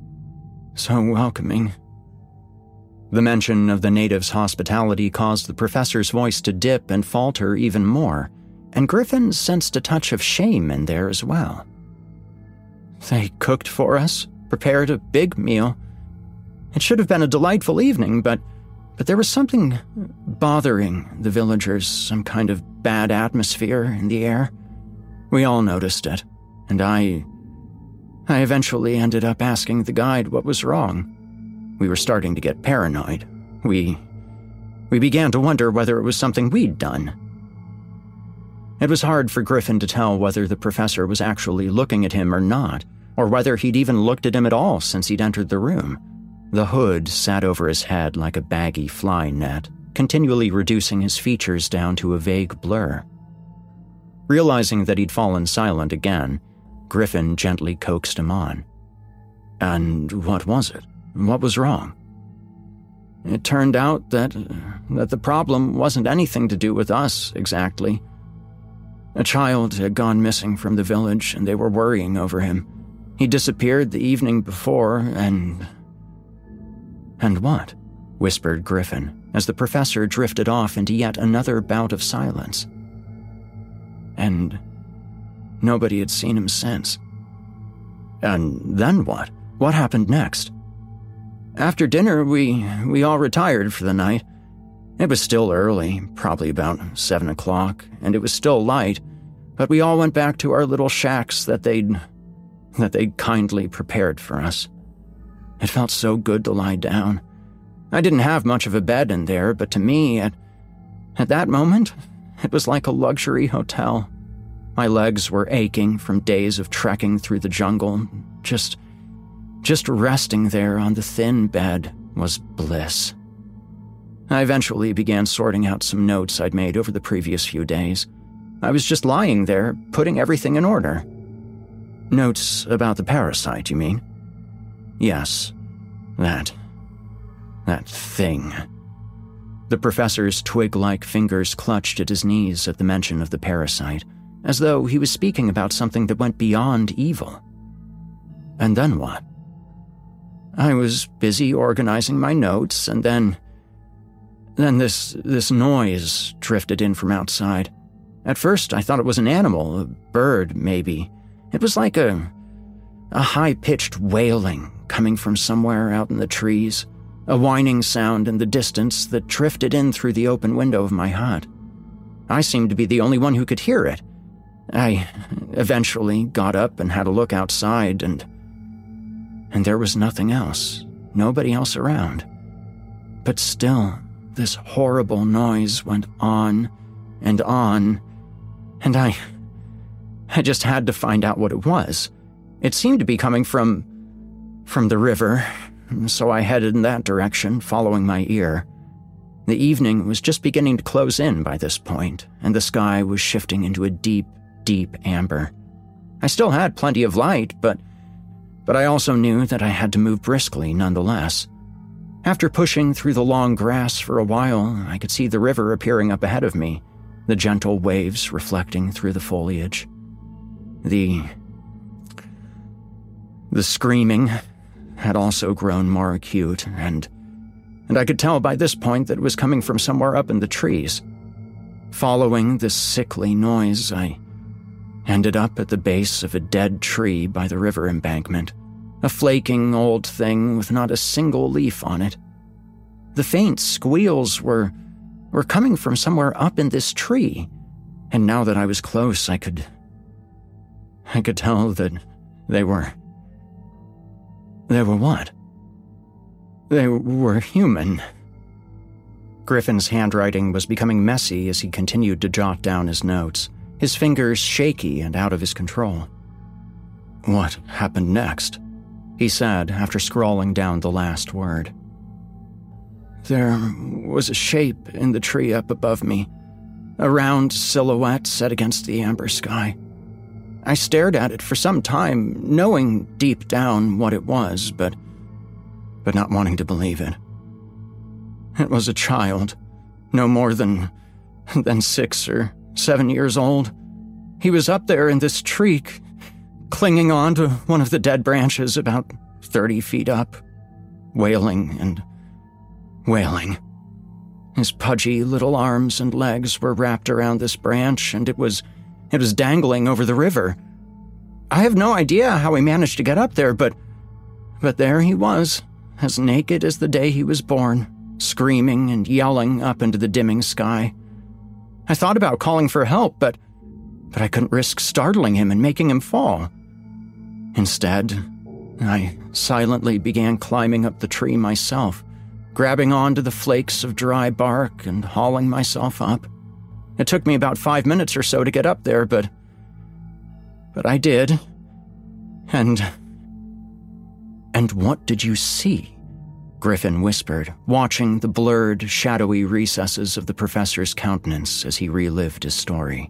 [SPEAKER 4] so welcoming. The mention of the natives' hospitality caused the professor's voice to dip and falter even more, and Griffin sensed a touch of shame in there as well. They cooked for us, prepared a big meal. It should have been a delightful evening, but... but there was something bothering the villagers, some kind of bad atmosphere in the air. We all noticed it, and I... I eventually ended up asking the guide what was wrong. We were starting to get paranoid. We... we began to wonder whether it was something we'd done. It was hard for Griffin to tell whether the professor was actually looking at him or not, or whether he'd even looked at him at all since he'd entered the room. The hood sat over his head like a baggy fly net, continually reducing his features down to a vague blur. Realizing that he'd fallen silent again, Griffin gently coaxed him on. And what was it? What was wrong? It turned out that, that the problem wasn't anything to do with us, exactly. A child had gone missing from the village, and they were worrying over him. He disappeared the evening before, and... And what? Whispered Griffin, as the professor drifted off into yet another bout of silence. And nobody had seen him since. And then what? What happened next? After dinner, we, we all retired for the night. It was still early, probably about seven o'clock, and it was still light, but we all went back to our little shacks that they'd, that they'd kindly prepared for us. It felt so good to lie down. I didn't have much of a bed in there, but to me, at, at that moment, it was like a luxury hotel. My legs were aching from days of trekking through the jungle. Just, just resting there on the thin bed was bliss. I eventually began sorting out some notes I'd made over the previous few days. I was just lying there, putting everything in order. Notes about the parasite, you mean? Yes, that... that thing. The professor's twig-like fingers clutched at his knees at the mention of the parasite, as though he was speaking about something that went beyond evil. And then what? I was busy organizing my notes, and then... Then this, this noise drifted in from outside. At first, I thought it was an animal, a bird, maybe. It was like a... a high-pitched wailing coming from somewhere out in the trees, a whining sound in the distance that drifted in through the open window of my hut. I seemed to be the only one who could hear it. I eventually got up and had a look outside, and... and there was nothing else, nobody else around. But still... this horrible noise went on and on, and I... I just had to find out what it was. It seemed to be coming from... from the river, so I headed in that direction, following my ear. The evening was just beginning to close in by this point, and the sky was shifting into a deep, deep amber. I still had plenty of light, but... but I also knew that I had to move briskly nonetheless. After pushing through the long grass for a while, I could see the river appearing up ahead of me, the gentle waves reflecting through the foliage. The... the screaming had also grown more acute, and... and I could tell by this point that it was coming from somewhere up in the trees. Following this sickly noise, I ended up at the base of a dead tree by the river embankment, a flaking old thing with not a single leaf on it. The faint squeals were were coming from somewhere up in this tree, and now that I was close, I could I could tell that they were they were what? They were human. Griffin's handwriting was becoming messy as he continued to jot down his notes, his fingers shaky and out of his control. What happened next? He said after scrawling down the last word. There was a shape in the tree up above me, a round silhouette set against the amber sky. I stared at it for some time, knowing deep down what it was, but, but not wanting to believe it. It was a child, no more than, than six or seven years old. He was up there in this tree, clinging on to one of the dead branches about thirty feet up, wailing and wailing. His pudgy little arms and legs were wrapped around this branch, and it was it was dangling over the river. I have no idea how he managed to get up there, but but there he was, as naked as the day he was born, screaming and yelling up into the dimming sky. I thought about calling for help, but but I couldn't risk startling him and making him fall. Instead, I silently began climbing up the tree myself, grabbing onto the flakes of dry bark and hauling myself up. It took me about five minutes or so to get up there, but... but I did. And... And what did you see? Griffin whispered, watching the blurred, shadowy recesses of the professor's countenance as he relived his story.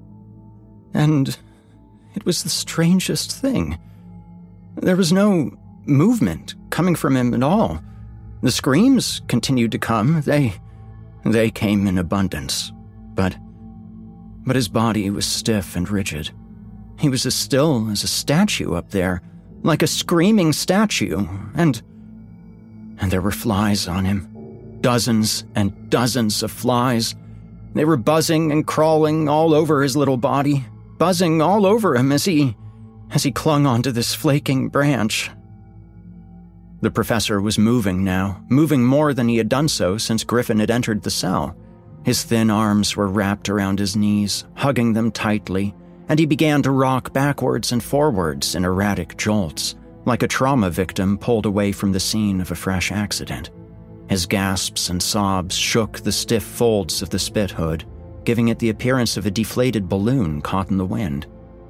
[SPEAKER 4] And it was the strangest thing. There was no movement coming from him at all. The screams continued to come. They... they came in abundance. But... but his body was stiff and rigid. He was as still as a statue up there, like a screaming statue, and... and there were flies on him. Dozens and dozens of flies. They were buzzing and crawling all over his little body, buzzing all over him as he... as he clung onto this flaking branch. The professor was moving now, moving more than he had done so since Griffin had entered the cell. His thin arms were wrapped around his knees, hugging them tightly, and he began to rock backwards and forwards in erratic jolts, like a trauma victim pulled away from the scene of a fresh accident. His gasps and sobs shook the stiff folds of the spit hood, giving it the appearance of a deflated balloon caught in the wind.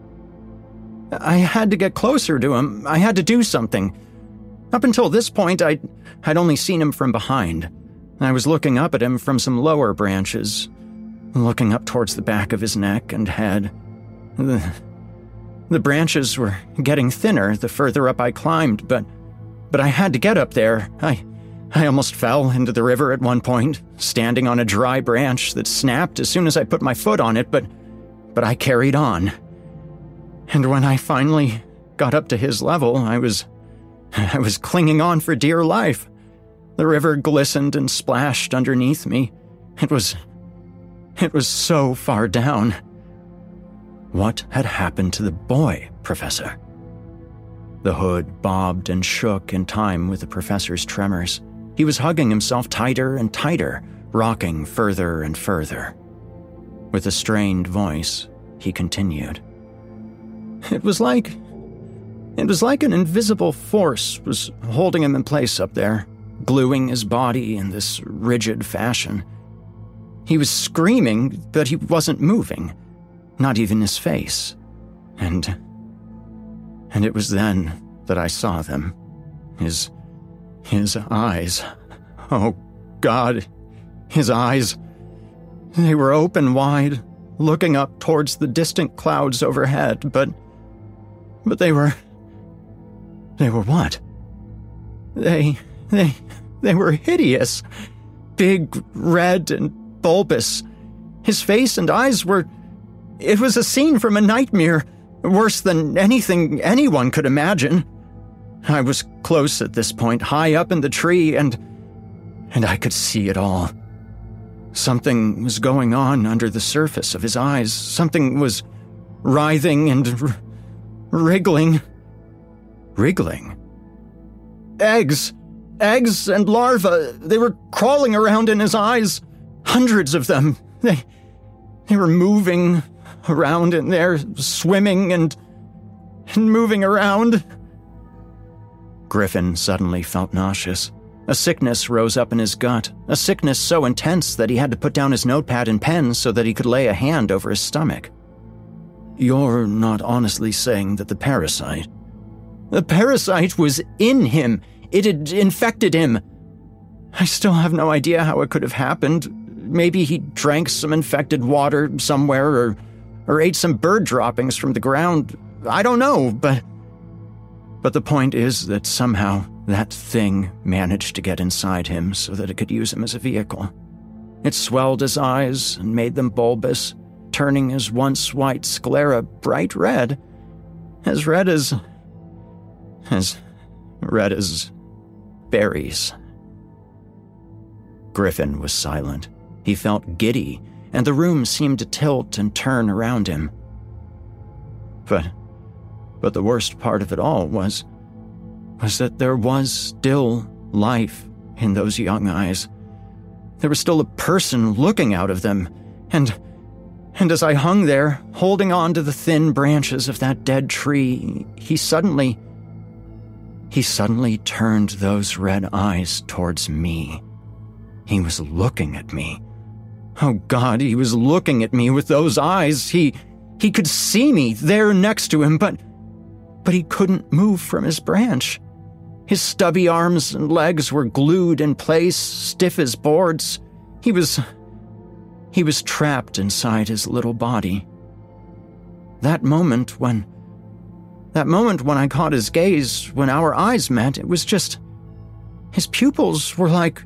[SPEAKER 4] I had to get closer to him. I had to do something. Up until this point, I'd, I'd only seen him from behind. I was looking up at him from some lower branches, looking up towards the back of his neck and head. The, the branches were getting thinner the further up I climbed, but, but I had to get up there. I... I almost fell into the river at one point, standing on a dry branch that snapped as soon as I put my foot on it, but but I carried on. And when I finally got up to his level, I was I was clinging on for dear life. The river glistened and splashed underneath me. It was it was so far down. What had happened to the boy, Professor? The hood bobbed and shook in time with the professor's tremors. He was hugging himself tighter and tighter, rocking further and further. With a strained voice, he continued. It was like... It was like an invisible force was holding him in place up there, gluing his body in this rigid fashion. He was screaming, but he wasn't moving, not even his face. And... And it was then that I saw them. His... His eyes. Oh, God. His eyes. They were open wide, looking up towards the distant clouds overhead, but... But they were... They were what? They... They... They were hideous. Big, red, and bulbous. His face and eyes were... It was a scene from a nightmare, worse than anything anyone could imagine. I was close at this point, high up in the tree, and... and I could see it all. Something was going on under the surface of his eyes. Something was writhing and r- wriggling. Wriggling? Eggs! Eggs and larvae! They were crawling around in his eyes. Hundreds of them. They... they were moving around in there, swimming and... and moving around... Griffin suddenly felt nauseous. A sickness rose up in his gut, a sickness so intense that he had to put down his notepad and pen so that he could lay a hand over his stomach. You're not honestly saying that the parasite... The parasite was in him. It had infected him. I still have no idea how it could have happened. Maybe he drank some infected water somewhere or, or ate some bird droppings from the ground. I don't know, but... But the point is that somehow that thing managed to get inside him so that it could use him as a vehicle. It swelled his eyes and made them bulbous, turning his once white sclera bright red. As red as... as red as berries. Griffin was silent. He felt giddy, and the room seemed to tilt and turn around him. But... But the worst part of it all was, was that there was still life in those young eyes. There was still a person looking out of them, and, and as I hung there, holding on to the thin branches of that dead tree, he suddenly, he suddenly turned those red eyes towards me. He was looking at me. Oh God, he was looking at me with those eyes. He, he could see me there next to him, but... But he couldn't move from his branch. His stubby arms and legs were glued in place, stiff as boards. He was... He was trapped inside his little body. That moment when... That moment when I caught his gaze, when our eyes met, it was just... His pupils were like...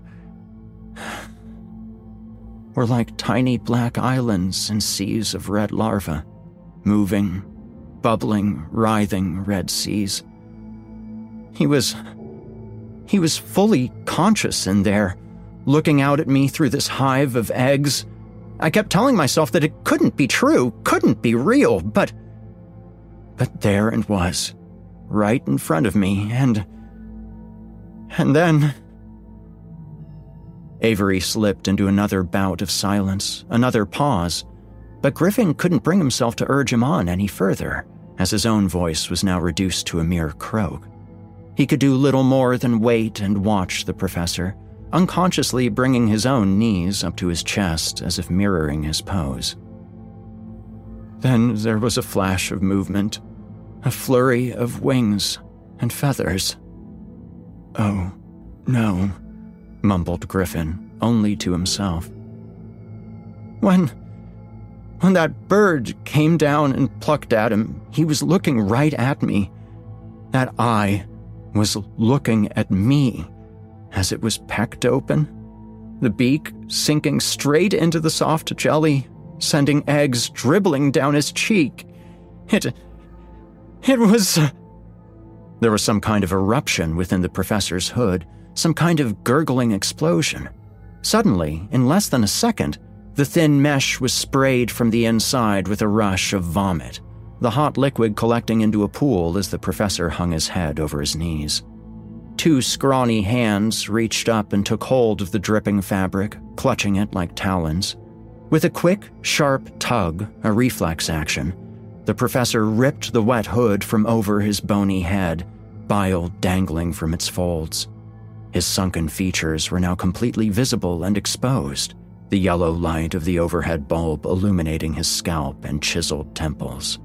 [SPEAKER 4] were like tiny black islands in seas of red larvae, moving... bubbling, writhing red seas. He was... He was fully conscious in there, looking out at me through this hive of eggs. I kept telling myself that it couldn't be true, couldn't be real, but... But there it was, right in front of me, and... And then... Avery slipped into another bout of silence, another pause, but Griffin couldn't bring himself to urge him on any further, as his own voice was now reduced to a mere croak. He could do little more than wait and watch the professor, unconsciously bringing his own knees up to his chest as if mirroring his pose. Then there was a flash of movement, a flurry of wings and feathers. "Oh, no," mumbled Griffin, only to himself. When, when that bird came down and plucked at him, he was looking right at me. That eye was looking at me as it was pecked open, the beak sinking straight into the soft jelly, sending eggs dribbling down his cheek. It... it was... Uh... There was some kind of eruption within the professor's hood, some kind of gurgling explosion. Suddenly, in less than a second, the thin mesh was sprayed from the inside with a rush of vomit, the hot liquid collecting into a pool as the professor hung his head over his knees. Two scrawny hands reached up and took hold of the dripping fabric, clutching it like talons. With a quick, sharp tug, a reflex action, the professor ripped the wet hood from over his bony head, bile dangling from its folds. His sunken features were now completely visible and exposed, the yellow light of the overhead bulb illuminating his scalp and chiseled temples.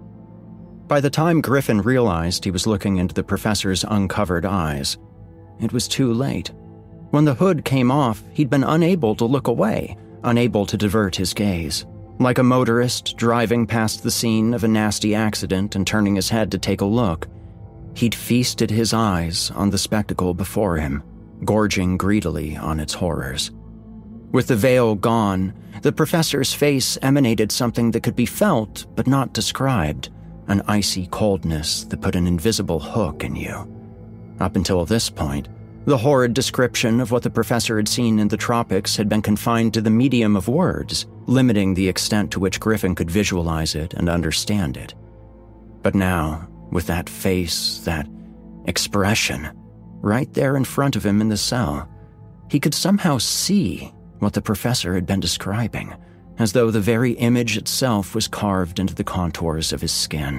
[SPEAKER 4] By the time Griffin realized he was looking into the professor's uncovered eyes, it was too late. When the hood came off, he'd been unable to look away, unable to divert his gaze. Like a motorist driving past the scene of a nasty accident and turning his head to take a look, he'd feasted his eyes on the spectacle before him, gorging greedily on its horrors. With the veil gone, the professor's face emanated something that could be felt but not described, an icy coldness that put an invisible hook in you. Up until this point, the horrid description of what the professor had seen in the tropics had been confined to the medium of words, limiting the extent to which Griffin could visualize it and understand it. But now, with that face, that expression, right there in front of him in the cell, he could somehow see what the professor had been describing, as though the very image itself was carved into the contours of his skin.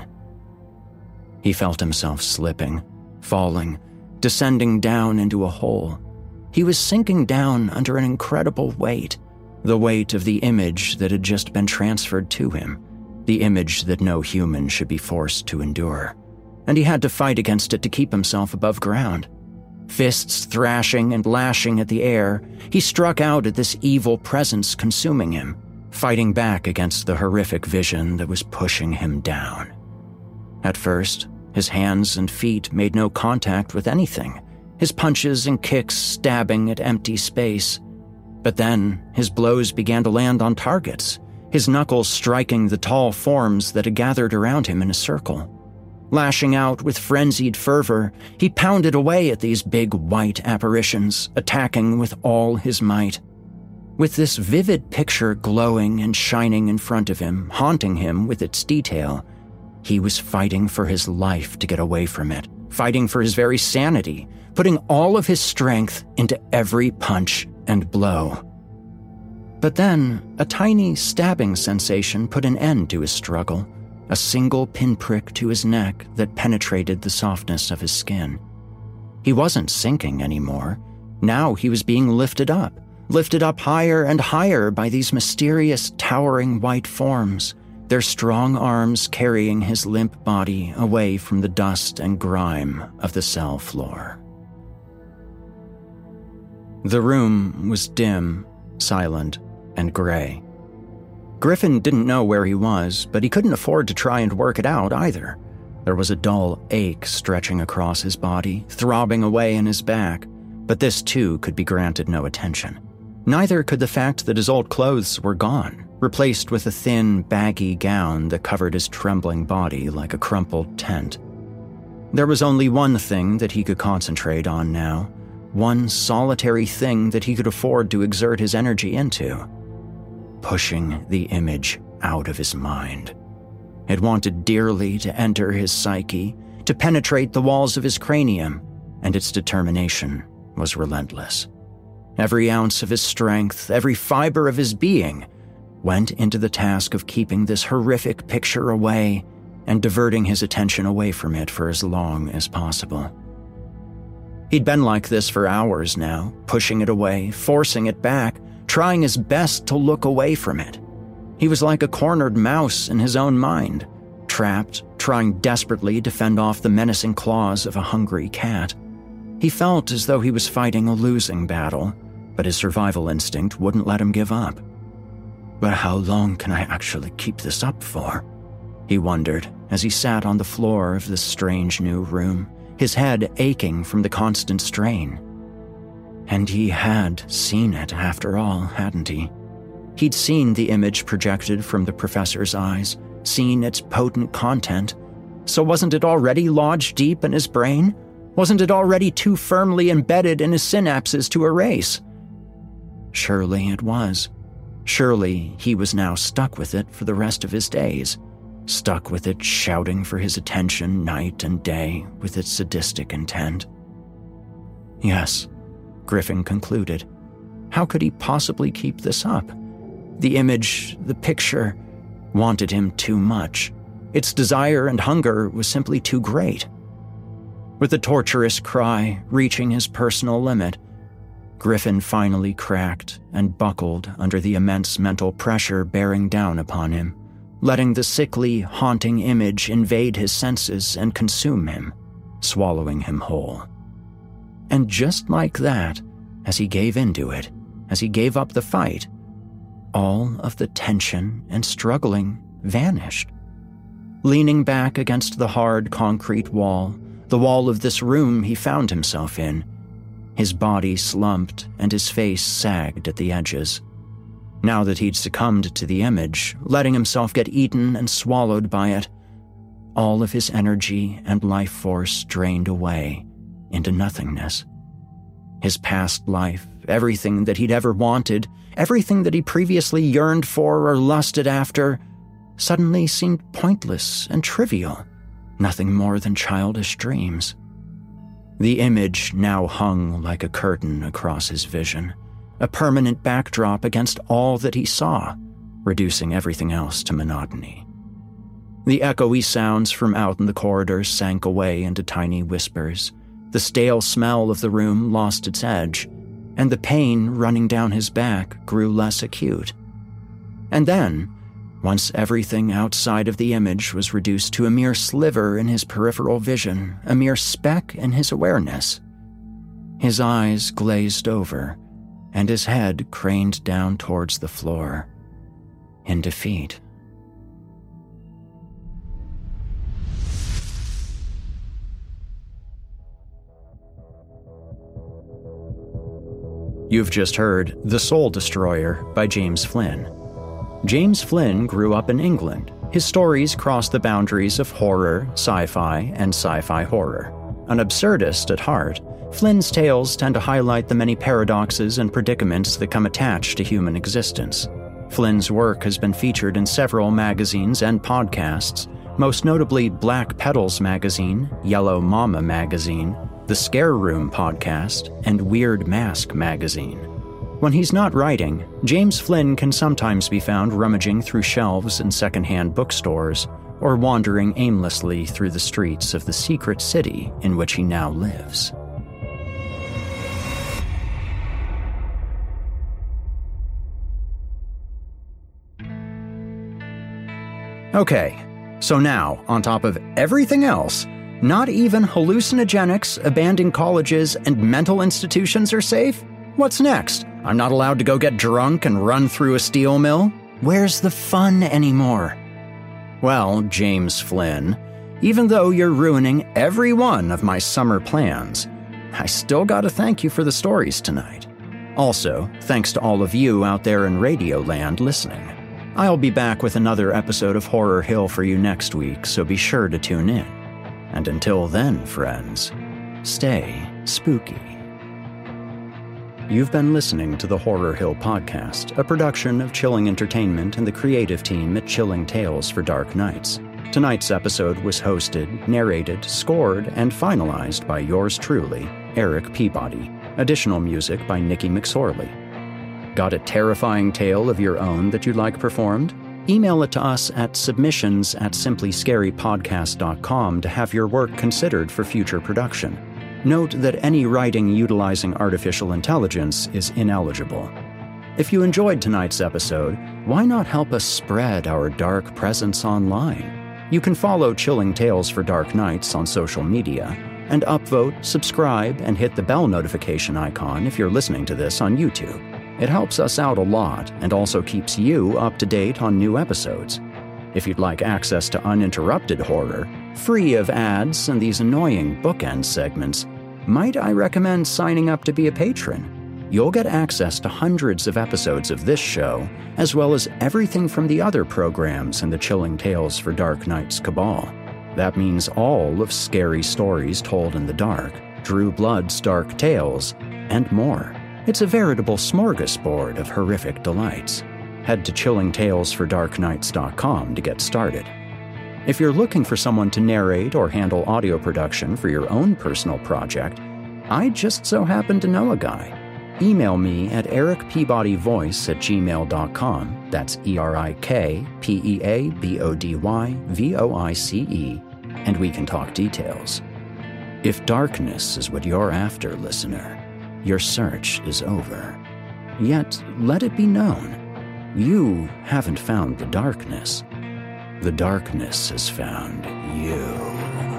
[SPEAKER 4] He felt himself slipping, falling, descending down into a hole. He was sinking down under an incredible weight, the weight of the image that had just been transferred to him, the image that no human should be forced to endure. And he had to fight against it to keep himself above ground. Fists thrashing and lashing at the air, he struck out at this evil presence consuming him, fighting back against the horrific vision that was pushing him down. At first, his hands and feet made no contact with anything, his punches and kicks stabbing at empty space. But then, his blows began to land on targets, his knuckles striking the tall forms that had gathered around him in a circle. Lashing out with frenzied fervor, he pounded away at these big white apparitions, attacking with all his might. With this vivid picture glowing and shining in front of him, haunting him with its detail, he was fighting for his life to get away from it, fighting for his very sanity, putting all of his strength into every punch and blow. But then, a tiny stabbing sensation put an end to his struggle, a single pinprick to his neck that penetrated the softness of his skin. He wasn't sinking anymore. Now he was being lifted up, lifted up higher and higher by these mysterious, towering white forms, their strong arms carrying his limp body away from the dust and grime of the cell floor. The room was dim, silent, and gray. Griffin didn't know where he was, but he couldn't afford to try and work it out either. There was a dull ache stretching across his body, throbbing away in his back, but this too could be granted no attention. Neither could the fact that his old clothes were gone, replaced with a thin, baggy gown that covered his trembling body like a crumpled tent. There was only one thing that he could concentrate on now, one solitary thing that he could afford to exert his energy into: pushing the image out of his mind. It wanted dearly to enter his psyche, to penetrate the walls of his cranium, and its determination was relentless. Every ounce of his strength, every fiber of his being, went into the task of keeping this horrific picture away and diverting his attention away from it for as long as possible. He'd been like this for hours now, pushing it away, forcing it back, trying his best to look away from it. He was like a cornered mouse in his own mind, trapped, trying desperately to fend off the menacing claws of a hungry cat. He felt as though he was fighting a losing battle, but his survival instinct wouldn't let him give up. But how long can I actually keep this up for? He wondered as he sat on the floor of this strange new room, his head aching from the constant strain. And he had seen it after all, hadn't he? He'd seen the image projected from the professor's eyes, seen its potent content. So wasn't it already lodged deep in his brain? Wasn't it already too firmly embedded in his synapses to erase? Surely it was. Surely he was now stuck with it for the rest of his days, stuck with it shouting for his attention night and day with its sadistic intent. Yes, Griffin concluded. How could he possibly keep this up? The image, the picture, wanted him too much. Its desire and hunger was simply too great. With a torturous cry reaching his personal limit, Griffin finally cracked and buckled under the immense mental pressure bearing down upon him, letting the sickly, haunting image invade his senses and consume him, swallowing him whole. And just like that, as he gave into it, as he gave up the fight, all of the tension and struggling vanished. Leaning back against the hard concrete wall, the wall of this room he found himself in, his body slumped and his face sagged at the edges. Now that he'd succumbed to the image, letting himself get eaten and swallowed by it, all of his energy and life force drained away into nothingness. His past life, everything that he'd ever wanted, everything that he previously yearned for or lusted after, suddenly seemed pointless and trivial, nothing more than childish dreams. The image now hung like a curtain across his vision, a permanent backdrop against all that he saw, reducing everything else to monotony. The echoey sounds from out in the corridors sank away into tiny whispers. The stale smell of the room lost its edge, and the pain running down his back grew less acute. And then, once everything outside of the image was reduced to a mere sliver in his peripheral vision, a mere speck in his awareness, his eyes glazed over, and his head craned down towards the floor, in defeat. You've just heard The Soul Destroyer by James Flynn. James Flynn grew up in England. His stories cross the boundaries of horror, sci-fi, and sci-fi horror. An absurdist at heart, Flynn's tales tend to highlight the many paradoxes and predicaments that come attached to human existence. Flynn's work has been featured in several magazines and podcasts, most notably Black Petals magazine, Yellow Mama magazine, The Scare Room podcast, and Weird Mask magazine. When he's not writing, James Flynn can sometimes be found rummaging through shelves in secondhand bookstores or wandering aimlessly through the streets of the secret city in which he now lives. Okay, so now, on top of everything else, not even hallucinogenics, abandoned colleges, and mental institutions are safe? What's next? I'm not allowed to go get drunk and run through a steel mill? Where's the fun anymore? Well, James Flynn, even though you're ruining every one of my summer plans, I still gotta thank you for the stories tonight. Also, thanks to all of you out there in Radio Land listening. I'll be back with another episode of Horror Hill for you next week, so be sure to tune in. And until then, friends, stay spooky. You've been listening to the Horror Hill Podcast, a production of Chilling Entertainment and the creative team at Chilling Tales for Dark Nights. Tonight's episode was hosted, narrated, scored, and finalized by yours truly, Eric Peabody. Additional music by Nikki McSorley. Got a terrifying tale of your own that you'd like performed? Email it to us at submissions at simply scary podcast dot com to have your work considered for future production. Note that any writing utilizing artificial intelligence is ineligible. If you enjoyed tonight's episode, why not help us spread our dark presence online? You can follow Chilling Tales for Dark Nights on social media, and upvote, subscribe, and hit the bell notification icon if you're listening to this on YouTube. It helps us out a lot and also keeps you up to date on new episodes. If you'd like access to uninterrupted horror, free of ads and these annoying bookend segments, might I recommend signing up to be a patron? You'll get access to hundreds of episodes of this show, as well as everything from the other programs in the Chilling Tales for Dark Nights cabal. That means all of Scary Stories Told in the Dark, Drew Blood's Dark Tales, and more. It's a veritable smorgasbord of horrific delights. Head to chilling tales for dark nights dot com to get started. If you're looking for someone to narrate or handle audio production for your own personal project, I just so happen to know a guy. Email me at eric peabody voice at gmail dot com. That's E R I K P E A B O D Y V O I C E, and we can talk details. If darkness is what you're after, listener, your search is over. Yet, let it be known, you haven't found the darkness. The darkness has found you.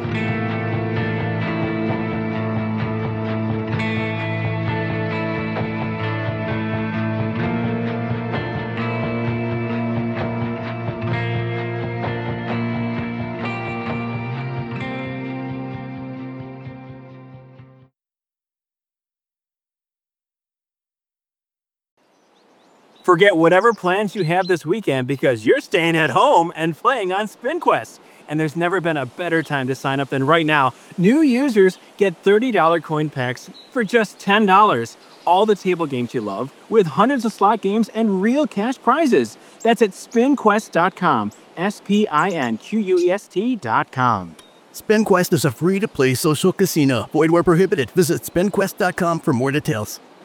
[SPEAKER 1] Forget whatever plans you have this weekend because you're staying at home and playing on SpinQuest. And there's never been a better time to sign up than right now. New users get thirty dollars coin packs for just ten dollars. All the table games you love with hundreds of slot games and real cash prizes. That's at spin quest dot com. S P I N Q U E S T dot com.
[SPEAKER 2] SpinQuest is a free-to-play social casino. Void where prohibited. Visit spin quest dot com for more details.